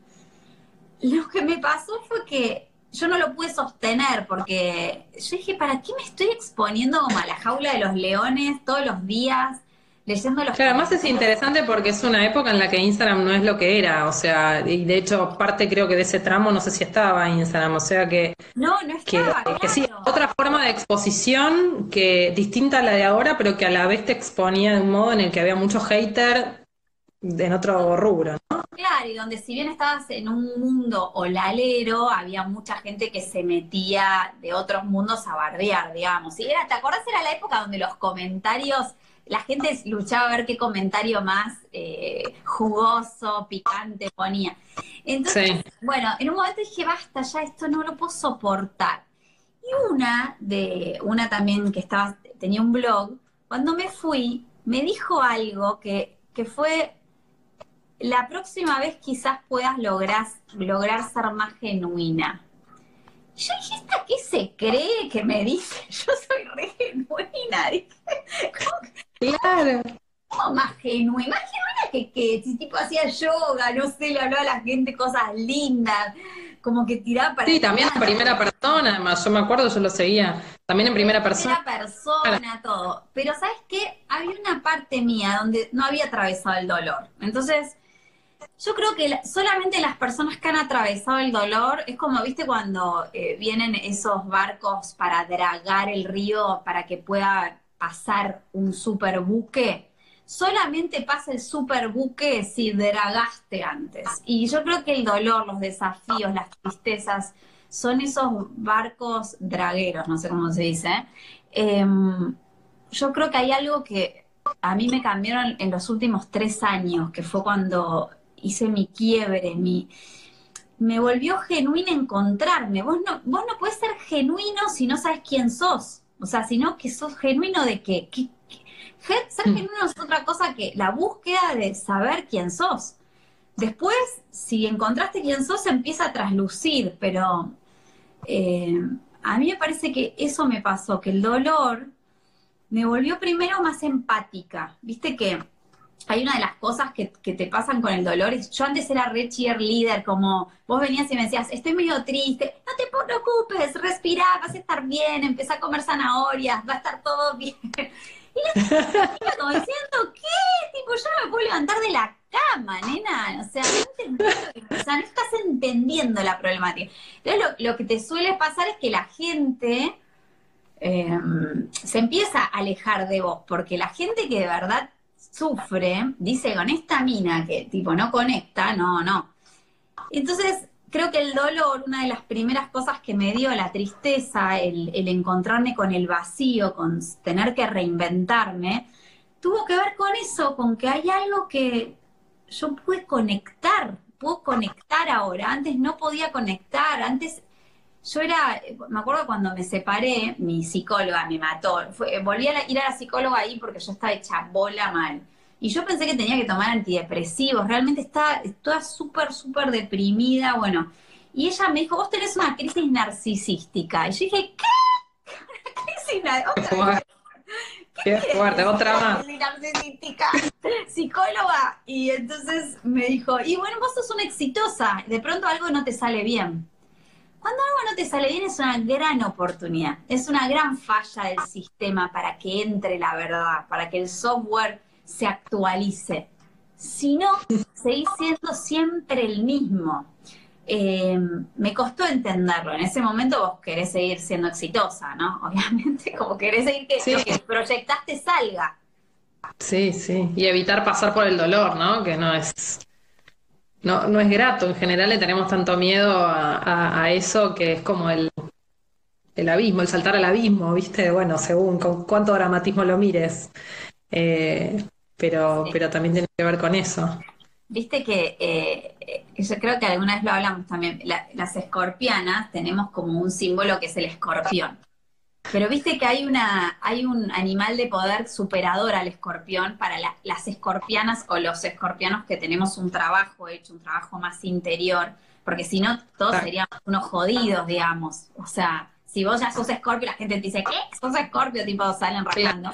lo que me pasó fue que yo no lo pude sostener porque yo dije, ¿para qué me estoy exponiendo como a la jaula de los leones todos los días, leyendo los Claro, además es comentarios? interesante porque es una época en la que Instagram no es lo que era, o sea, y de hecho parte creo que de ese tramo no sé si estaba Instagram, o sea que, No, no que, estaba, que sí, claro. otra forma de exposición que distinta a la de ahora, pero que a la vez te exponía de un modo en el que había mucho hater en otro rubro, ¿no? Claro, y donde si bien estabas en un mundo olalero, había mucha gente que se metía de otros mundos a bardear, digamos. Y era, ¿te acordás? Era la época donde los comentarios, la gente luchaba a ver qué comentario más eh, jugoso, picante ponía. Entonces, Sí. bueno, en un momento dije, basta, ya esto no lo puedo soportar. Y una de, una también que estaba, tenía un blog, cuando me fui, me dijo algo que, que fue la próxima vez quizás puedas lograr, lograr ser más genuina. Yo dije, ¿esta qué se cree que me dice? Yo soy re genuina. Dije, ¿cómo, Claro. cómo más genuina? Más genuina que, que si tipo hacía yoga, no sé, le hablaba a la gente cosas lindas. como que tiraba para Sí, también en adelante. primera persona, además, yo me acuerdo, yo lo seguía, también en primera persona. Primera persona, todo. Pero ¿sabes qué? Había una parte mía donde no había atravesado el dolor. Entonces, yo creo que la- solamente las personas que han atravesado el dolor, es como, viste, cuando eh, vienen esos barcos para dragar el río para que pueda pasar un superbuque. Solamente pasa el superbuque si dragaste antes. Y yo creo que el dolor, los desafíos, las tristezas, son esos barcos dragueros, no sé cómo se dice. ¿Eh? Em, yo creo que hay algo que a mí me cambiaron en los últimos tres años, que fue cuando hice mi quiebre, mi, me volvió genuina encontrarme. Vos no, vos no podés ser genuino si no sabes quién sos. O sea, sino que sos genuino de qué. ¿Qué, qué? Ser Mm. genuino es otra cosa que la búsqueda de saber quién sos. Después, si encontraste quién sos, empieza a traslucir, pero eh, a mí me parece que eso me pasó, que el dolor me volvió primero más empática. Viste que hay una de las cosas que, que te pasan con el dolor. Es, yo antes era re cheerleader, como vos venías y me decías, estoy medio triste, no te preocupes, respirá, vas a estar bien, empezá a comer zanahorias, va a estar todo bien. Y la como diciendo, ¿qué? Tipo, yo no me puedo levantar de la cama, nena. O sea, no entendés lo que- o sea, no estás entendiendo la problemática. Entonces, lo, lo que te suele pasar es que la gente eh, se empieza a alejar de vos, porque la gente que de verdad sufre, dice con esta mina que tipo no conecta, no, no. Entonces, creo que el dolor, una de las primeras cosas que me dio, la tristeza, el, el encontrarme con el vacío, con tener que reinventarme, tuvo que ver con eso, con que hay algo que yo pude conectar, puedo conectar ahora. Antes no podía conectar, antes yo era, me acuerdo cuando me separé, mi psicóloga me mató. Fue, volví a la- ir a la psicóloga ahí porque yo estaba hecha bola mal. Y yo pensé que tenía que tomar antidepresivos. Realmente estaba, estaba súper, súper deprimida. Bueno, y ella me dijo, vos tenés una crisis narcisística. Y yo dije, ¿qué? Crisis nar- Qué ¿Otra vez? fuerte, qué ¿Qué quiere fuerte, decir otra la más. crisis narcisística? Psicóloga. Y entonces me dijo, y bueno, vos sos una exitosa. De pronto algo no te sale bien. Cuando algo no te sale bien es una gran oportunidad, es una gran falla del sistema para que entre la verdad, para que el software se actualice. Si no, seguís siendo siempre el mismo. Eh, me costó entenderlo. En ese momento vos querés seguir siendo exitosa, ¿no? Obviamente, como querés seguir que Sí, lo que proyectaste salga. sí, sí. Y evitar pasar por el dolor, ¿no? Que no es, no, no es grato. En general le tenemos tanto miedo a, a- a eso que es como el, el abismo, el saltar al abismo, ¿viste? Bueno, según con cuánto dramatismo lo mires. Eh, pero, Sí. pero también tiene que ver con eso. Viste que eh, eh, yo creo que alguna vez lo hablamos también, la- las escorpianas tenemos como un símbolo que es el escorpión. Pero viste que hay una, hay un animal de poder superador al escorpión para la- las escorpianas o los escorpianos que tenemos un trabajo hecho, un trabajo más interior, porque si no, todos Claro, seríamos unos jodidos, digamos. O sea, si vos ya sos escorpio, la gente te dice, ¿qué? Sos escorpio, tipo, salen claro, rajando.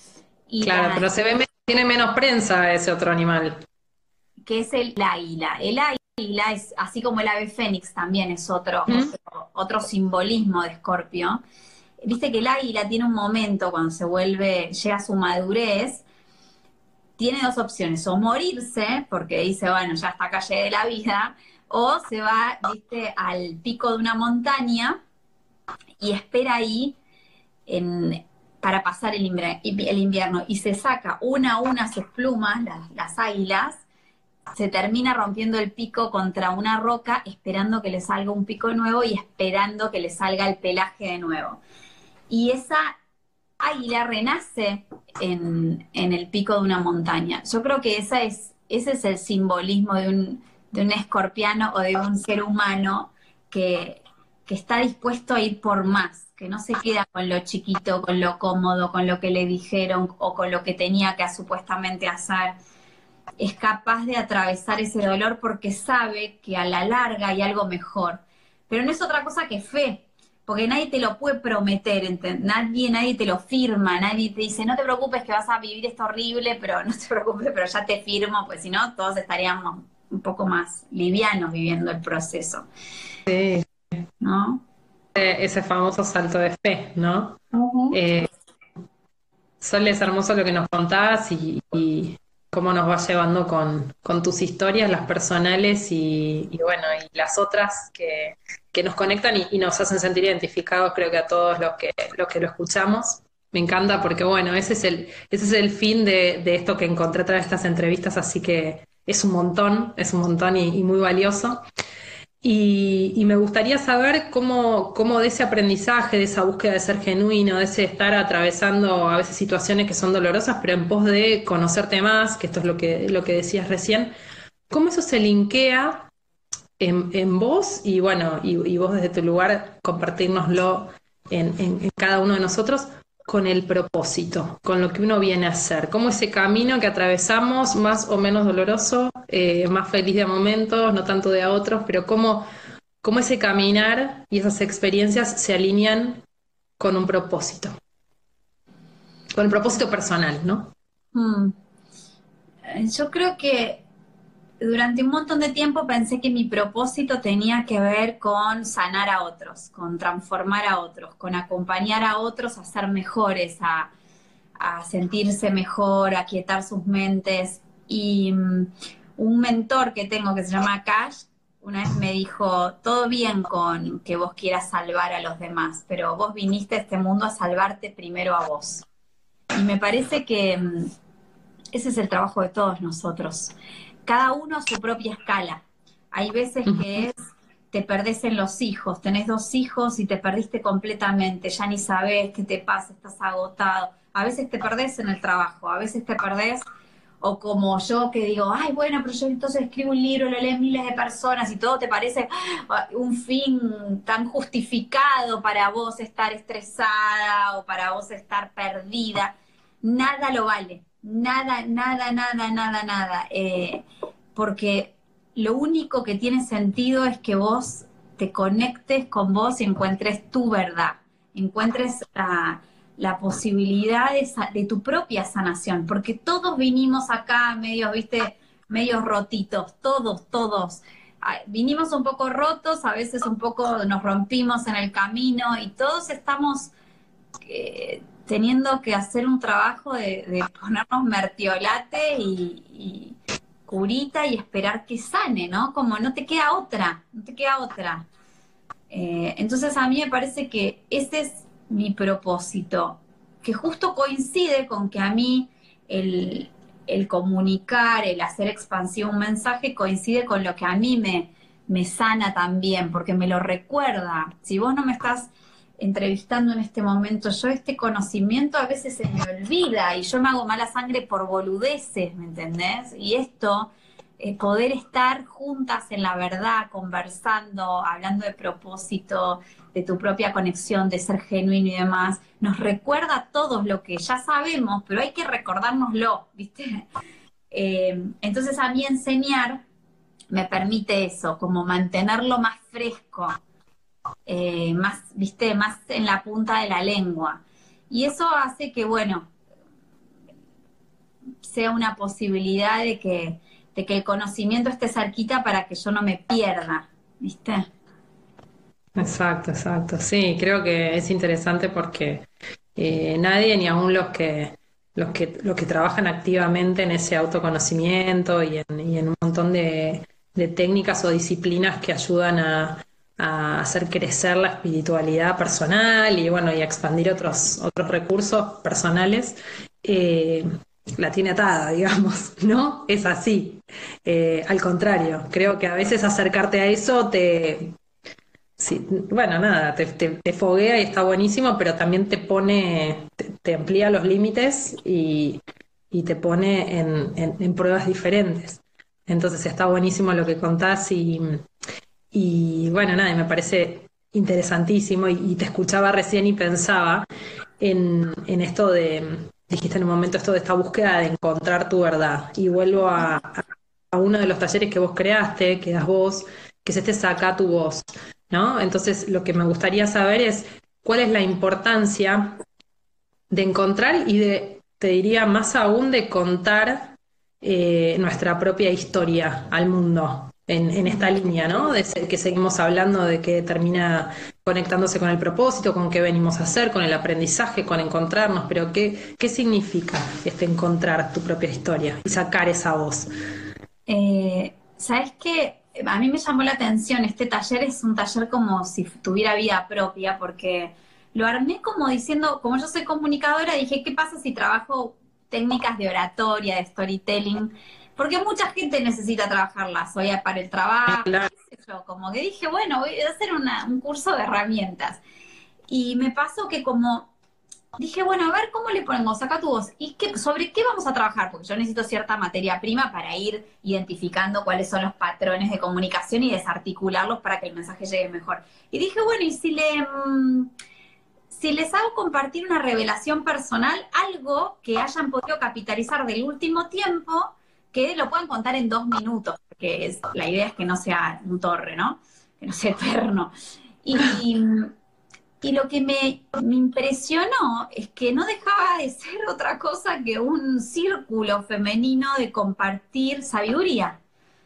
Y claro, la, pero se ve, me- tiene menos prensa ese otro animal. que es el águila. El águila es, así como el ave fénix, también es otro, ¿Mm? otro, otro simbolismo de Escorpio. Viste que el águila tiene un momento cuando se vuelve, llega a su madurez, tiene dos opciones, o morirse, porque dice, bueno, ya hasta acá llegué de la vida, o se va, viste, al pico de una montaña y espera ahí en, para pasar el, inver- el invierno y se saca una a una sus plumas, las, las águilas, se termina rompiendo el pico contra una roca, esperando que le salga un pico nuevo y esperando que le salga el pelaje de nuevo. Y esa águila renace en, en el pico de una montaña. Yo creo que esa es, ese es el simbolismo de un, de un escorpiano o de un ser humano que, que está dispuesto a ir por más, que no se queda con lo chiquito, con lo cómodo, con lo que le dijeron o con lo que tenía que supuestamente hacer. Es capaz de atravesar ese dolor porque sabe que a la larga hay algo mejor. Pero no es otra cosa que fe, porque nadie te lo puede prometer, ¿ent- nadie, nadie te lo firma, nadie te dice, no te preocupes que vas a vivir esto horrible, pero no te preocupes, pero ya te firmo, pues si no, todos estaríamos un poco más livianos viviendo el proceso, Sí, ¿no? ese famoso salto de fe, ¿no? Ujú. Eh, Sol, es hermoso lo que nos contás y, y cómo nos vas llevando con, con tus historias, las personales y, y bueno, y las otras que, que nos conectan y, y nos hacen sentir identificados, creo que a todos los que, los que lo escuchamos. Me encanta porque bueno, ese es el, ese es el fin de, de esto que encontré a través de estas entrevistas, así que es un montón, es un montón y, y muy valioso. Y, y me gustaría saber cómo, cómo de ese aprendizaje, de esa búsqueda de ser genuino, de ese estar atravesando a veces situaciones que son dolorosas, pero en pos de conocerte más, que esto es lo que, lo que decías recién, cómo eso se linkea en, en vos y bueno, y, y vos desde tu lugar compartirnoslo en, en, en cada uno de nosotros con el propósito, con lo que uno viene a hacer, cómo ese camino que atravesamos, más o menos doloroso, eh, más feliz de a momentos, no tanto de a otros, pero cómo, cómo ese caminar y esas experiencias se alinean con un propósito, con el propósito personal, ¿no? Mm. Yo creo que durante un montón de tiempo pensé que mi propósito tenía que ver con sanar a otros, con transformar a otros, con acompañar a otros a ser mejores, a, a sentirse mejor, a quietar sus mentes. Y um, un mentor que tengo que se llama Cash, una vez me dijo, todo bien con que vos quieras salvar a los demás, pero vos viniste a este mundo a salvarte primero a vos. Y me parece que um, ese es el trabajo de todos nosotros. Cada uno a su propia escala. Hay veces que es, te perdés en los hijos, tenés dos hijos y te perdiste completamente, ya ni sabés qué te pasa, estás agotado. A veces te perdés en el trabajo, a veces te perdés, o como yo que digo, ay, bueno, pero yo entonces escribo un libro, lo leen miles de personas y todo te parece ah, un fin tan justificado para vos estar estresada o para vos estar perdida. Nada lo vale. Nada, nada, nada, nada, nada. Eh, porque lo único que tiene sentido es que vos te conectes con vos y encuentres tu verdad, encuentres la, la posibilidad de, de tu propia sanación, porque todos vinimos acá medios, viste, medios rotitos, todos, todos. Vinimos un poco rotos, a veces un poco nos rompimos en el camino y todos estamos... Eh, teniendo que hacer un trabajo de, de ponernos mertiolate y, y curita y esperar que sane, ¿no? Como no te queda otra, no te queda otra. Eh, entonces a mí me parece que ese es mi propósito, que justo coincide con que a mí el, el comunicar, el hacer expansivo un mensaje coincide con lo que a mí me, me sana también, porque me lo recuerda. Si vos no me estás entrevistando en este momento, yo este conocimiento a veces se me olvida y yo me hago mala sangre por boludeces, ¿me entendés? Y esto, eh, poder estar juntas en la verdad, conversando, hablando de propósito, de tu propia conexión, de ser genuino y demás, nos recuerda a todos lo que ya sabemos, pero hay que recordárnoslo, ¿viste? Eh, entonces a mí enseñar me permite eso, como mantenerlo más fresco. Eh, más, viste, más en la punta de la lengua. Y eso hace que, bueno, sea una posibilidad de que, de que el conocimiento esté cerquita para que yo no me pierda, ¿viste? Exacto, exacto. Sí, creo que es interesante porque eh, nadie, ni aún los que, los que, los que trabajan activamente en ese autoconocimiento y en, y en un montón de, de técnicas o disciplinas que ayudan a a hacer crecer la espiritualidad personal y bueno, y a expandir otros, otros recursos personales, eh, la tiene atada, digamos, ¿no? Es así. Eh, al contrario, creo que a veces acercarte a eso te, sí, bueno, nada, te, te, te foguea y está buenísimo, pero también te pone, te, te amplía los límites y, y te pone en, en, en pruebas diferentes. Entonces está buenísimo lo que contás y y bueno, nada, me parece interesantísimo y, y te escuchaba recién y pensaba en, en esto de, dijiste en un momento esto de esta búsqueda de encontrar tu verdad. Y vuelvo a, a, a uno de los talleres que vos creaste, que das vos, que es este Saca tu voz, ¿no? Entonces lo que me gustaría saber es cuál es la importancia de encontrar y de, te diría más aún, de contar eh, nuestra propia historia al mundo en, en esta línea, ¿no? De ser- que seguimos hablando de que termina conectándose con el propósito, con qué venimos a hacer, con el aprendizaje, con encontrarnos, pero ¿qué, qué significa este encontrar tu propia historia y sacar esa voz? Eh, ¿sabes qué? A mí me llamó la atención, este taller es un taller como si tuviera vida propia, porque lo armé como diciendo, como yo soy comunicadora, dije, ¿qué pasa si trabajo técnicas de oratoria, de storytelling? Porque mucha gente necesita trabajarlas, hoy para el trabajo, Claro. qué sé yo, como que dije, bueno, voy a hacer una- un curso de herramientas. Y me pasó que como dije, bueno, a ver cómo le ponemos acá tu voz y qué, sobre qué vamos a trabajar, porque yo necesito cierta materia prima para ir identificando cuáles son los patrones de comunicación y desarticularlos para que el mensaje llegue mejor. Y dije, bueno, y si le mm, si les hago compartir una revelación personal, algo que hayan podido capitalizar del último tiempo, que lo puedan contar en dos minutos, porque es, la idea es que no sea un torre, ¿no? Que no sea eterno. Y, y lo que me, me impresionó es que no dejaba de ser otra cosa que un círculo femenino de compartir sabiduría.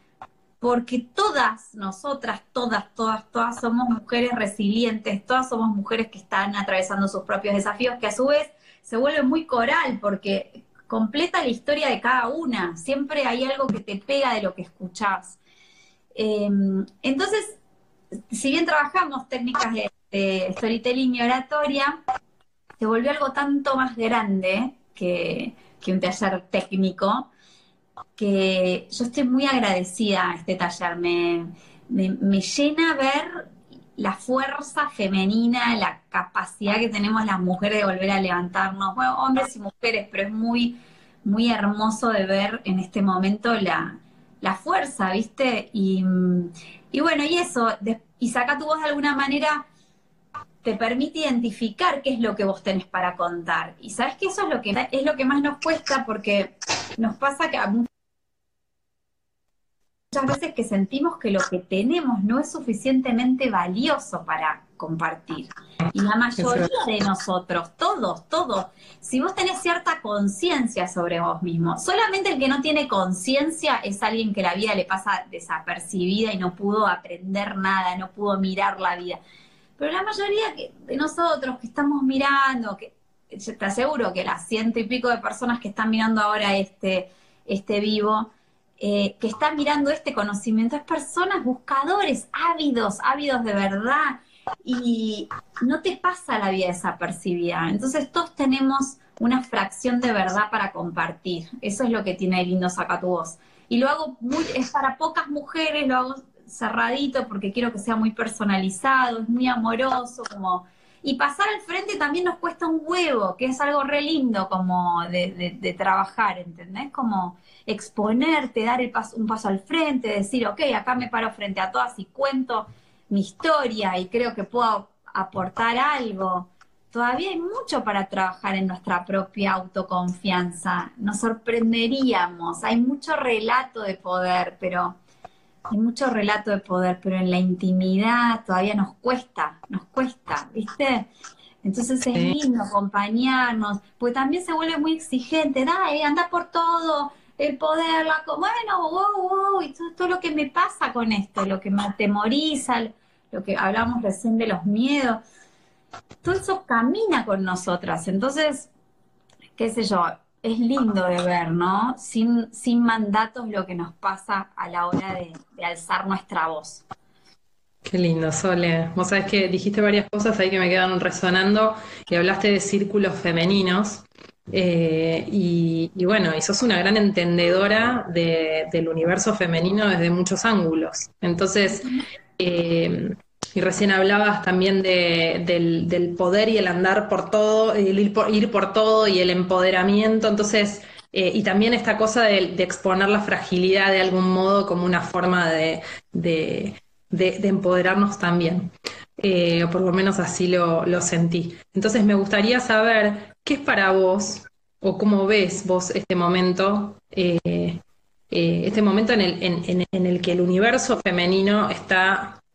Porque todas nosotras, todas, todas, todas somos mujeres resilientes, todas somos mujeres que están atravesando sus propios desafíos, que a su vez se vuelve muy coral porque completa la historia de cada una. Siempre hay algo que te pega de lo que escuchás. Eh, entonces, si bien trabajamos técnicas de, de storytelling y oratoria, se volvió algo tanto más grande que, que un taller técnico, que yo estoy muy agradecida a este taller. Me, me, me llena ver la fuerza femenina, la capacidad que tenemos las mujeres de volver a levantarnos, bueno, hombres y mujeres, pero es muy, muy hermoso de ver en este momento la, la fuerza, ¿viste? Y, y bueno, y eso, de, y saca tu voz de alguna manera te permite identificar qué es lo que vos tenés para contar. Y sabes que eso es lo que es lo que más nos cuesta, porque nos pasa que a muchas veces que sentimos que lo que tenemos no es suficientemente valioso para compartir. Y la mayoría de nosotros, todos, todos, si vos tenés cierta conciencia sobre vos mismo, solamente el que no tiene conciencia es alguien que la vida le pasa desapercibida y no pudo aprender nada, no pudo mirar la vida. Pero la mayoría de nosotros que estamos mirando, que te aseguro que las ciento y pico de personas que están mirando ahora este, este vivo, eh, que están mirando este conocimiento, es personas buscadores, ávidos, ávidos de verdad, y no te pasa la vida desapercibida. Entonces todos tenemos una fracción de verdad para compartir. Eso es lo que tiene de lindo Saca tu Voz. Y lo hago muy, es para pocas mujeres, lo hago cerradito porque quiero que sea muy personalizado, es muy amoroso, como... Y pasar al frente también nos cuesta un huevo, que es algo re lindo como de, de, de trabajar, ¿entendés? Como exponerte, dar el paso, un paso al frente, decir, ok, acá me paro frente a todas y cuento mi historia y creo que puedo aportar algo. Todavía hay mucho para trabajar en nuestra propia autoconfianza. Nos sorprenderíamos. Hay mucho relato de poder, pero hay mucho relato de poder, pero en la intimidad todavía nos cuesta, nos cuesta, ¿viste? Entonces es lindo acompañarnos, porque también se vuelve muy exigente, dale, anda por todo, el poder, la co- bueno, wow, wow, y todo, todo lo que me pasa con esto, lo que me atemoriza, lo que hablamos recién de los miedos, todo eso camina con nosotras. Entonces, qué sé yo, es lindo de ver, ¿no? Sin, sin mandatos lo que nos pasa a la hora de, de alzar nuestra voz. Qué lindo, Sole. Vos sabés que dijiste varias cosas ahí que me quedaron resonando y hablaste de círculos femeninos. eh, y, y bueno, y sos una gran entendedora de- del universo femenino desde muchos ángulos. Entonces, eh, y recién hablabas también de- del, del poder y el andar por todo, el ir por, ir por todo y el empoderamiento. Entonces, eh, y también esta cosa de, de exponer la fragilidad de algún modo como una forma de, de, de- de empoderarnos también. Eh, o por lo menos así lo, lo sentí. Entonces, me gustaría saber qué es para vos o cómo ves vos este momento. eh, eh, este momento en el, en, en- en el que el universo femenino está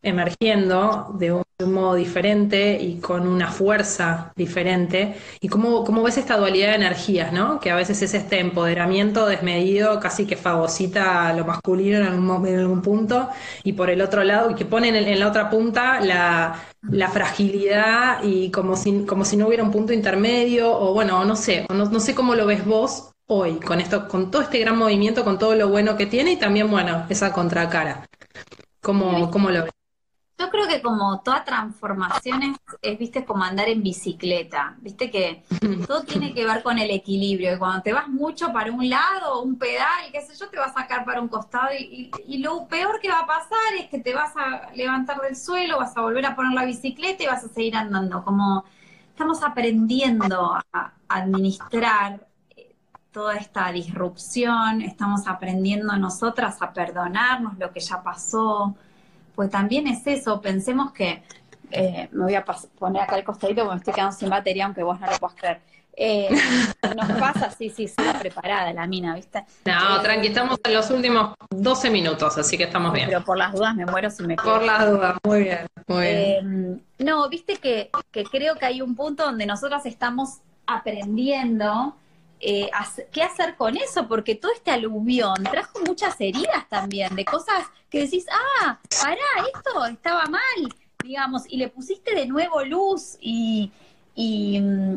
emergiendo de un, de un modo diferente y con una fuerza diferente. Y cómo, cómo ves esta dualidad de energías, ¿no? Que a veces es este empoderamiento desmedido, casi que fagocita a lo masculino en algún, mo- en algún punto, y por el otro lado, y que ponen en, en la otra punta la, la fragilidad y como si, como si no hubiera un punto intermedio, o bueno, no sé, o no, no sé cómo lo ves vos hoy, con esto, con todo este gran movimiento, con todo lo bueno que tiene y también, bueno, esa contracara. ¿Cómo, cómo lo ves? Yo creo que como toda transformación es, es, viste, como andar en bicicleta, viste que todo tiene que ver con el equilibrio, y cuando te vas mucho para un lado, un pedal, qué sé yo, te va a sacar para un costado, y, y, y lo peor que va a pasar es que te vas a levantar del suelo, vas a volver a poner la bicicleta y vas a seguir andando, como estamos aprendiendo a administrar eh, toda esta disrupción, estamos aprendiendo nosotras a perdonarnos lo que ya pasó. Pues también es eso, pensemos que, eh, me voy a poner acá al costadito porque me estoy quedando sin batería, aunque vos no lo puedas creer. Eh, nos pasa, sí, sí, sí, preparada la mina, ¿viste? No, Eh, tranqui, estamos en los últimos doce minutos, así que estamos bien. pero por las dudas me muero si me quedo. Por las dudas, muy bien, muy bien. Eh, no, viste que, que creo que hay un punto donde nosotras estamos aprendiendo eh, hace- qué hacer con eso, porque todo este aluvión trajo muchas heridas también, de cosas que decís, ah, pará, esto estaba mal, digamos, y le pusiste de nuevo luz y, y, mm,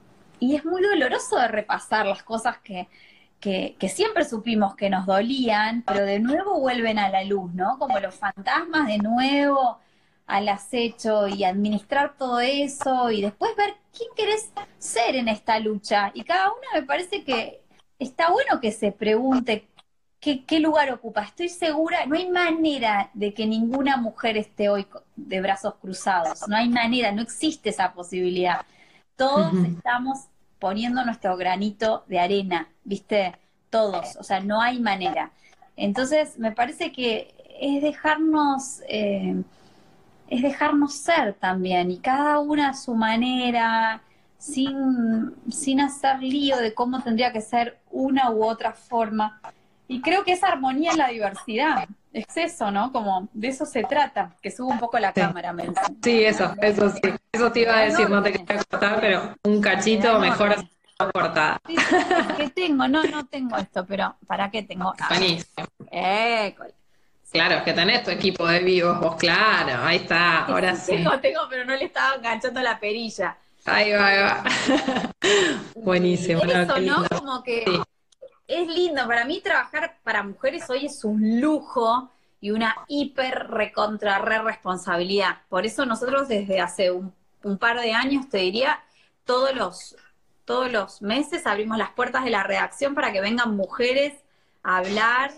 y es muy doloroso de repasar las cosas que, que, que siempre supimos que nos dolían, pero de nuevo vuelven a la luz, ¿no? Como los fantasmas de nuevo al acecho y administrar todo eso y después ver quién querés ser en esta lucha. Y cada una me parece que está bueno que se pregunte qué, qué lugar ocupa. Estoy segura, no hay manera de que ninguna mujer esté hoy co- de brazos cruzados. No hay manera, no existe esa posibilidad. Todos Ujú. estamos poniendo nuestro granito de arena, ¿viste? Todos, o sea, no hay manera. Entonces, me parece que es dejarnos, eh, es dejarnos ser también, y cada una a su manera, sin, sin hacer lío de cómo tendría que ser una u otra forma. Y creo que es armonía en la diversidad. Es eso, ¿no? Como de eso se trata. Que suba un poco la Sí, cámara, me dice. sí, eso, eso sí. Eso te Me iba a da decir, no te enorme, quería cortar, pero un me da cachito mejor así enorme. no cortada. Sí, sí, sí, ¿qué tengo? No, no tengo esto, pero ¿para qué tengo? Ah, Buenísimo. école. Sí, Claro, que tenés tu equipo de vivos, vos, claro, ahí está, sí, ahora sí, sí. tengo, tengo, pero no le estaba enganchando la perilla. Ahí va, ahí va. Y Buenísimo, no, eso, qué ¿no? lindo. Como que Sí, es lindo. Para mí trabajar para mujeres hoy es un lujo y una hiper recontra re responsabilidad. Por eso nosotros desde hace un, un par de años, te diría, todos los, todos los meses abrimos las puertas de la redacción para que vengan mujeres a hablar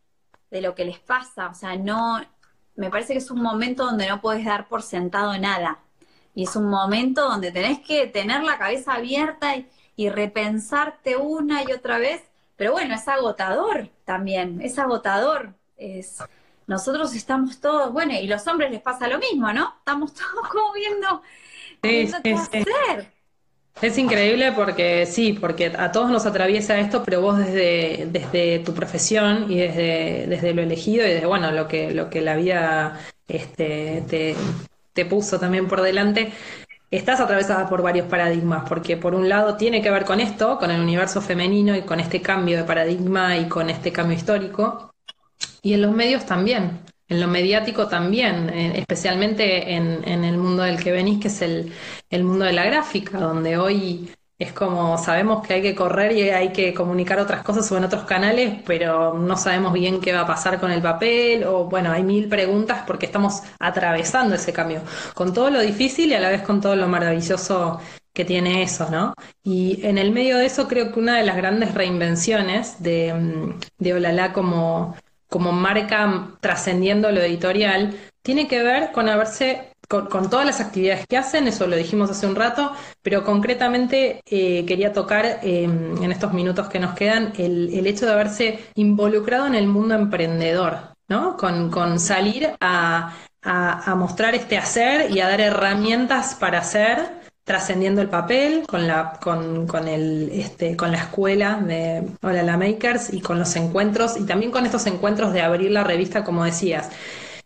de lo que les pasa. O sea, no, me parece que es un momento donde no puedes dar por sentado nada. Y es un momento donde tenés que tener la cabeza abierta y, y repensarte una y otra vez. Pero bueno, es agotador también, es agotador. Es, nosotros estamos todos, bueno, y los hombres les pasa lo mismo, ¿no? Estamos todos como viendo, sí, viendo qué sí, sí. hacer. Es increíble porque sí, porque a todos nos atraviesa esto, pero vos desde, desde tu profesión y desde, desde lo elegido y desde bueno, lo que, lo que la vida este, te, te puso también por delante, estás atravesada por varios paradigmas, porque por un lado tiene que ver con esto, con el universo femenino y con este cambio de paradigma y con este cambio histórico. Y en los medios también, en lo mediático también, eh, especialmente en, en el mundo del que venís, que es el, el mundo de la gráfica, donde hoy es como sabemos que hay que correr y hay que comunicar otras cosas o en otros canales, pero no sabemos bien qué va a pasar con el papel, o bueno, hay mil preguntas porque estamos atravesando ese cambio, con todo lo difícil y a la vez con todo lo maravilloso que tiene eso, ¿no? Y en el medio de eso creo que una de las grandes reinvenciones de, mm, de Olala como como marca trascendiendo lo editorial, tiene que ver con haberse, con, con todas las actividades que hacen, eso lo dijimos hace un rato, pero concretamente eh, quería tocar eh, en estos minutos que nos quedan el, el hecho de haberse involucrado en el mundo emprendedor, ¿no? Con, con salir a, a, a mostrar este hacer y a dar herramientas para hacer trascendiendo el papel, con la, con, con el, este, con la escuela de Hola la Makers y con los encuentros, y también con estos encuentros de abrir la revista, como decías.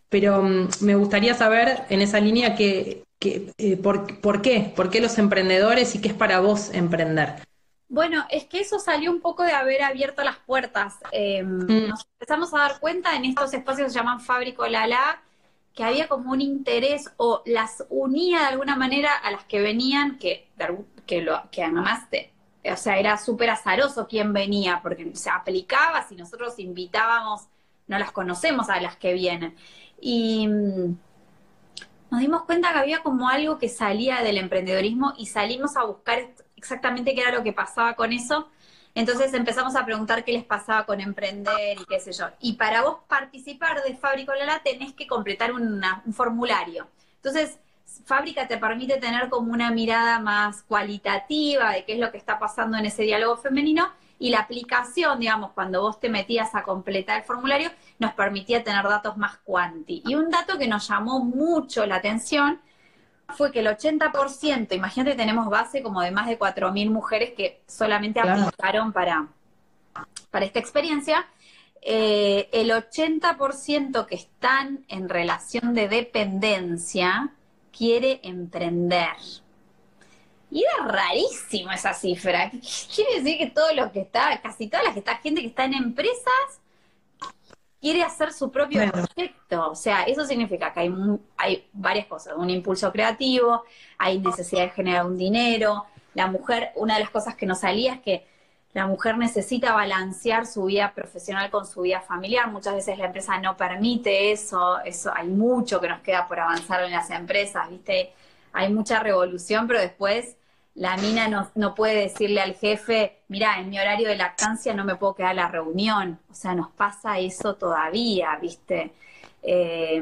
pero mm, me gustaría saber en esa línea que, que, eh, por, por qué, por qué los emprendedores y qué es para vos emprender. Bueno, es que eso salió un poco de haber abierto las puertas. Eh, Mm, nos empezamos a dar cuenta en estos espacios que se llaman Fábrica Lala, que había como un interés o las unía de alguna manera a las que venían, que, que, lo, que además, te, o sea, era súper azaroso quién venía, porque se aplicaba si nosotros invitábamos, no las conocemos a las que vienen. Y mm, nos dimos cuenta que había como algo que salía del emprendedorismo y salimos a buscar exactamente qué era lo que pasaba con eso. Entonces empezamos a preguntar qué les pasaba con emprender y qué sé yo. Y para vos participar de Fábrica Lala tenés que completar una, un formulario. Entonces, Fábrica te permite tener como una mirada más cualitativa de qué es lo que está pasando en ese diálogo femenino, y la aplicación, digamos, cuando vos te metías a completar el formulario, nos permitía tener datos más cuanti. Y un dato que nos llamó mucho la atención fue que el ochenta por ciento, imagínate, tenemos base como de más de cuatro mil mujeres que solamente claro. aplicaron para, para esta experiencia, eh, el ochenta por ciento que están en relación de dependencia quiere emprender. Y era rarísimo esa cifra. Quiere decir que todo lo que está, casi toda la que está, gente que está en empresas, quiere hacer su propio Bueno. proyecto. O sea, eso significa que hay, hay varias cosas. Un impulso creativo, hay necesidad de generar un dinero. La mujer, una de las cosas que nos salía es que la mujer necesita balancear su vida profesional con su vida familiar. Muchas veces la empresa no permite eso. Eso hay mucho que nos queda por avanzar en las empresas, ¿viste? Hay mucha revolución, pero después la mina no, no puede decirle al jefe, mira, en mi horario de lactancia no me puedo quedar a la reunión. O sea, nos pasa eso todavía, ¿viste? Eh,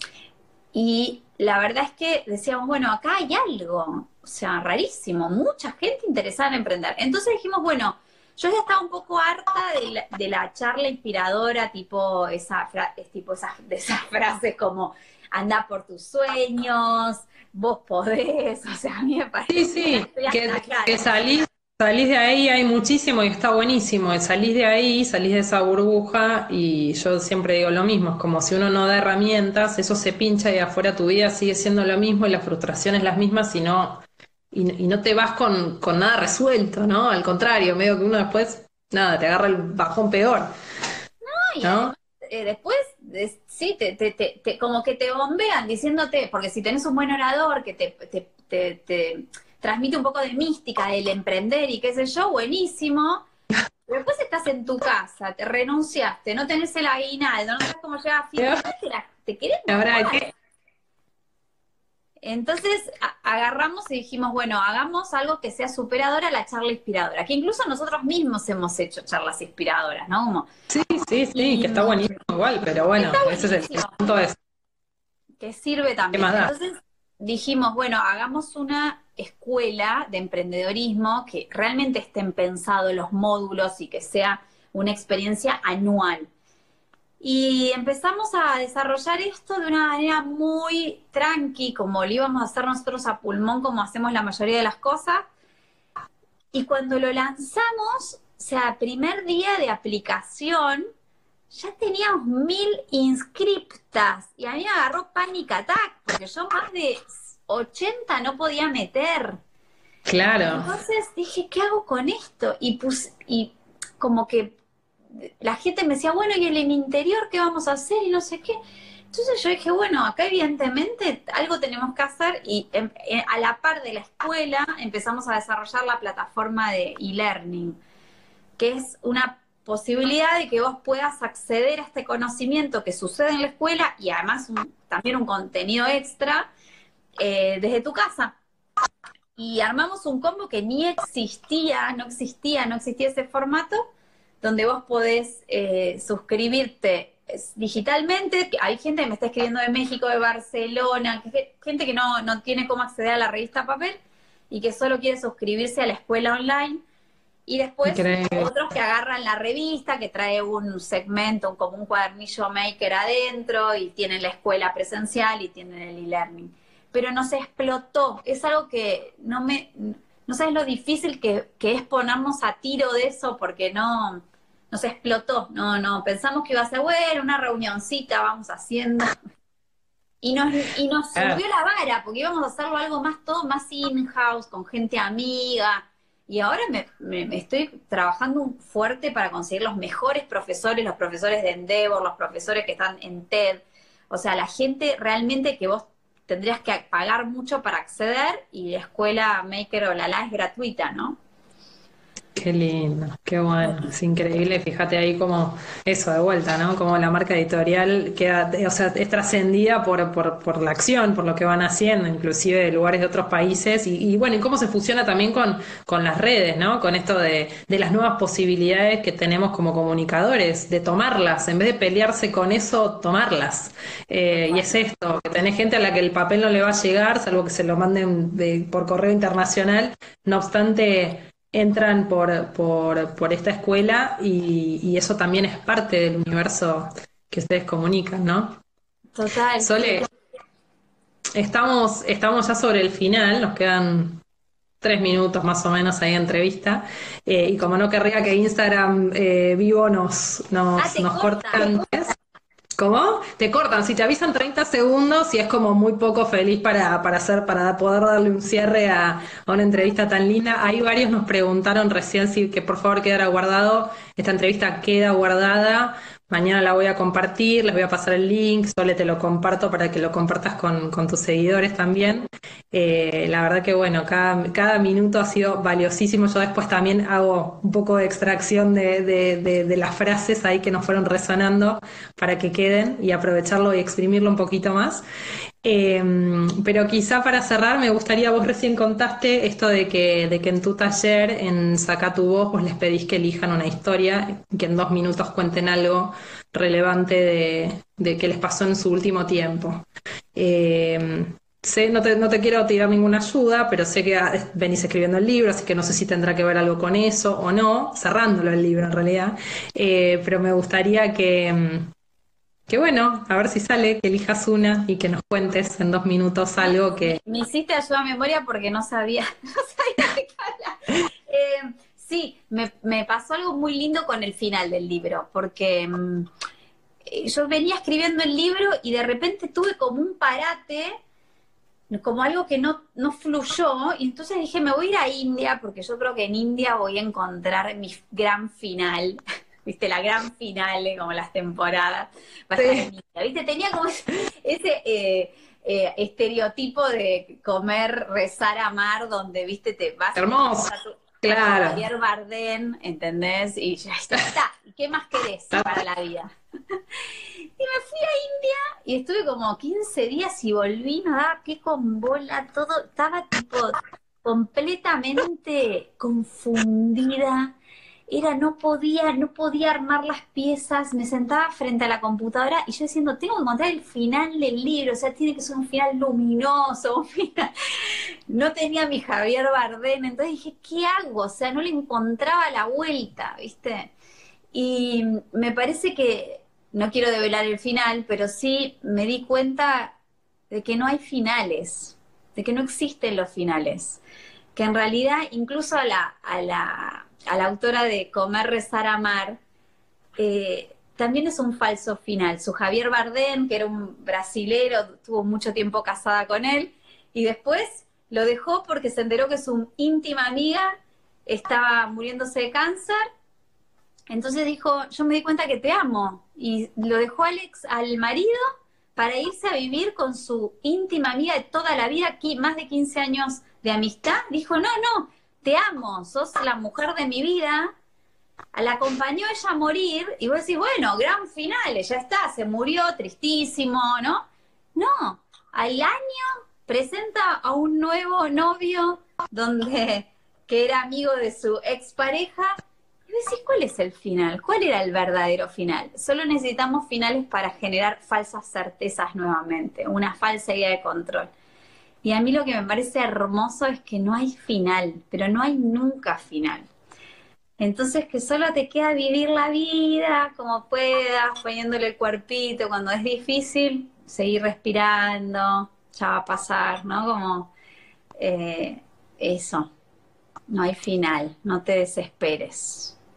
y la verdad es que decíamos, bueno, acá hay algo, o sea, rarísimo, mucha gente interesada en emprender. Entonces dijimos, bueno, yo ya estaba un poco harta de la, de la charla inspiradora, tipo, esa, tipo esa, de esas frases como, anda por tus sueños, vos podés, o sea, a mí me parece Sí, sí, que, que, que salís, salís de ahí, hay muchísimo y está buenísimo, y salís de ahí, salís de esa burbuja, y yo siempre digo lo mismo, es como si uno no da herramientas, eso se pincha y afuera tu vida sigue siendo lo mismo y las frustraciones las mismas y no, y, y no te vas con, con nada resuelto, ¿no? Al contrario, medio que uno después, nada, te agarra el bajón peor, y ¿no? eh, después, eh, sí, te, te, te, te- como que te bombean diciéndote, porque si tenés un buen orador que te, te, te, te transmite un poco de mística del emprender y qué sé yo, buenísimo. Pero después estás en tu casa, te renunciaste, no tenés el aguinaldo, no sabes cómo llegar a fin de mes, te, la- te querés Ahora, matar. ¿qué? Entonces a- agarramos y dijimos, bueno, hagamos algo que sea superador a la charla inspiradora, que incluso nosotros mismos hemos hecho charlas inspiradoras, ¿no? Como, Sí, sí, sí, y que está buenísimo igual, pero bueno, está ese es el, el buenísimo, punto es, que sirve ¿qué también. más da? Entonces dijimos, bueno, hagamos una escuela de emprendedorismo que realmente estén pensados los módulos y que sea una experiencia anual. Y empezamos a desarrollar esto de una manera muy tranqui, como lo íbamos a hacer nosotros a pulmón, como hacemos la mayoría de las cosas. Y cuando lo lanzamos, o sea, primer día de aplicación, ya teníamos mil inscriptas. Y a mí me agarró panic attack, porque yo más de ochenta no podía meter. Claro. Entonces dije, ¿qué hago con esto? Y puse, y como que la gente me decía, bueno, ¿y en el interior qué vamos a hacer? Y no sé qué. Entonces yo dije, bueno, acá evidentemente algo tenemos que hacer, y en, en, a la par de la escuela empezamos a desarrollar la plataforma de e-learning, que es una posibilidad de que vos puedas acceder a este conocimiento que sucede en la escuela y además un, también un contenido extra eh, desde tu casa. Y armamos un combo que ni existía, no existía, no existía ese formato, donde vos podés eh, suscribirte digitalmente. Hay gente que me está escribiendo de México, de Barcelona, que, gente que no, no tiene cómo acceder a la revista papel y que solo quiere suscribirse a la escuela online. Y después Increíble. otros que agarran la revista, que trae un segmento, como un cuadernillo maker adentro, y tienen la escuela presencial y tienen el e-learning. Pero nos explotó. Es algo que no me... No sabes lo difícil que, que es ponernos a tiro de eso, porque no... Nos explotó. No, no. Pensamos que iba a ser, bueno, una reunioncita, vamos haciendo. Y nos, y nos Ah, subió la vara, porque íbamos a hacerlo algo más, todo más in-house, con gente amiga. Y ahora me, me- me estoy trabajando fuerte para conseguir los mejores profesores, los profesores de Endeavor, los profesores que están en TED. O sea, la gente realmente que vos tendrías que pagar mucho para acceder y la escuela Maker o la la es gratuita, ¿no? qué lindo, qué bueno, es increíble, fíjate ahí como eso de vuelta, ¿no? Como la marca editorial queda, o sea, es trascendida por, por, por la acción, por lo que van haciendo, inclusive de lugares de otros países, y, y bueno, y cómo se fusiona también con, con las redes, ¿no? Con esto de, de las nuevas posibilidades que tenemos como comunicadores, de tomarlas, en vez de pelearse con eso, tomarlas. Eh, y es esto, que tenés gente a la que el papel no le va a llegar, salvo que se lo manden de- por correo internacional, no obstante entran por, por, por esta escuela y, y eso también es parte del universo que ustedes comunican, ¿no? Total, sí. Sole, estamos, estamos ya sobre el final, nos quedan tres minutos más o menos ahí de entrevista, eh, y como no querría que Instagram eh, vivo nos, Ah, nos, te nos corte corta. antes. ¿Cómo? Te cortan, si te avisan treinta segundos y es como muy poco feliz para, para hacer, para poder darle un cierre a, a una entrevista tan linda. Ahí varios nos preguntaron recién si que por favor quedara guardado. Esta entrevista queda guardada. Mañana la voy a compartir, les voy a pasar el link, Sole te lo comparto para que lo compartas con, con tus seguidores también. Eh, la verdad que bueno, cada, cada minuto ha sido valiosísimo. Yo después también hago un poco de extracción de, de, de, de las frases ahí que nos fueron resonando para que queden y aprovecharlo y exprimirlo un poquito más. Eh, pero quizá para cerrar me gustaría, vos recién contaste esto de que, de que en tu taller, en Saca tu voz, vos les pedís que elijan una historia, que en dos minutos cuenten algo relevante de, de qué les pasó en su último tiempo. Eh, sé, no te, no te quiero tirar ninguna ayuda, pero sé que ah, venís escribiendo el libro, así que no sé si tendrá que ver algo con eso o no, cerrándolo el libro en realidad. Eh, pero me gustaría que, mm, que bueno, a ver si sale, que elijas una y que nos cuentes en dos minutos Me, algo me- que... me hiciste ayuda a memoria porque no sabía, no sabía de qué hablar. Eh, sí, me, me pasó algo muy lindo con el final del libro, porque mm, eh, yo venía escribiendo el libro y de repente tuve como un parate, como algo que no, no fluyó, y entonces dije, me voy a ir a India, porque yo creo que en India voy a encontrar mi gran final, viste, la gran finale, como las temporadas, va a estar en Sí, India, viste, tenía como ese, ese, eh, eh, estereotipo de comer, rezar, amar, donde, viste, te vas y conoces hermoso, a tu, a tu claro. Javier Bardem, ¿entendés? Y ya, ya está, ¿y qué más querés para la vida? Y me fui a India y estuve como quince días y volví, no daba pie con bola, todo, estaba tipo completamente confundida. Era, no podía, no podía armar las piezas, me sentaba frente a la computadora y yo diciendo, tengo que encontrar el final del libro, o sea, tiene que ser un final luminoso, un final. No tenía mi Javier Bardem, entonces dije, ¿qué hago? O sea, no le encontraba la vuelta, ¿viste? Y me parece que, no quiero develar el final, pero sí me di cuenta de que no hay finales, de que no existen los finales, que en realidad incluso a la, a la, a la autora de Comer, Rezar, Amar, eh, también es un falso final. Su Javier Bardem, que era un brasilero, tuvo mucho tiempo casada con él, y después lo dejó porque se enteró que su íntima amiga estaba muriéndose de cáncer. Entonces dijo, yo me di cuenta que te amo. Y lo dejó Alex al marido para irse a vivir con su íntima amiga de toda la vida, aquí más de quince años de amistad. Dijo, no, no, te amo, sos la mujer de mi vida. La acompañó ella a morir y vos decís, bueno, gran final, ya está, se murió, tristísimo, ¿no? No, al año presenta a un nuevo novio donde que era amigo de su expareja. Y vos decís, ¿cuál es el final? ¿Cuál era el verdadero final? Solo necesitamos finales para generar falsas certezas nuevamente, una falsa idea de control. Y a mí lo que me parece hermoso es que no hay final, pero no hay nunca final. Entonces que solo te queda vivir la vida como puedas, poniéndole el cuerpito cuando es difícil, seguir respirando, ya va a pasar, ¿no? Como eh, eso, no hay final, no te desesperes.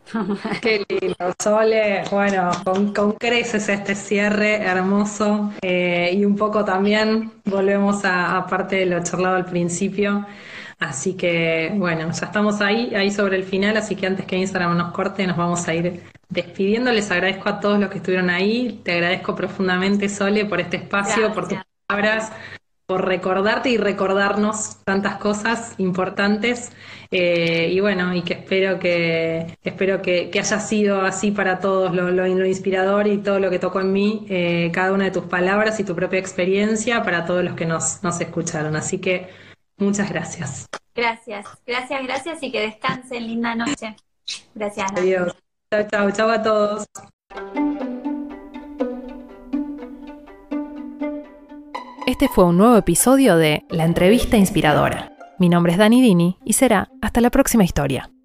Qué lindo, Sole. Bueno, con, con creces este cierre hermoso. Eh, y un poco también volvemos a, a parte de lo charlado al principio. Así que, bueno, ya estamos ahí, ahí sobre el final. Así que antes que Instagram nos corte, nos vamos a ir despidiendo. Les agradezco a todos los que estuvieron ahí. Te agradezco profundamente, Sole, por este espacio, por tus Gracias. palabras, por recordarte y recordarnos tantas cosas importantes. Eh, y bueno, y que espero que espero que, que haya sido así para todos lo, lo- lo inspirador y todo lo que tocó en mí, eh, cada una de tus palabras y tu propia experiencia para todos los que nos, nos escucharon. Así que muchas gracias. Gracias, gracias, gracias y que descansen. Linda noche. Gracias, Nat. Adiós. Chao, chao, chao a todos. Este fue un nuevo episodio de La Entrevista Inspiradora. Mi nombre es Dani Dini y será hasta la próxima historia.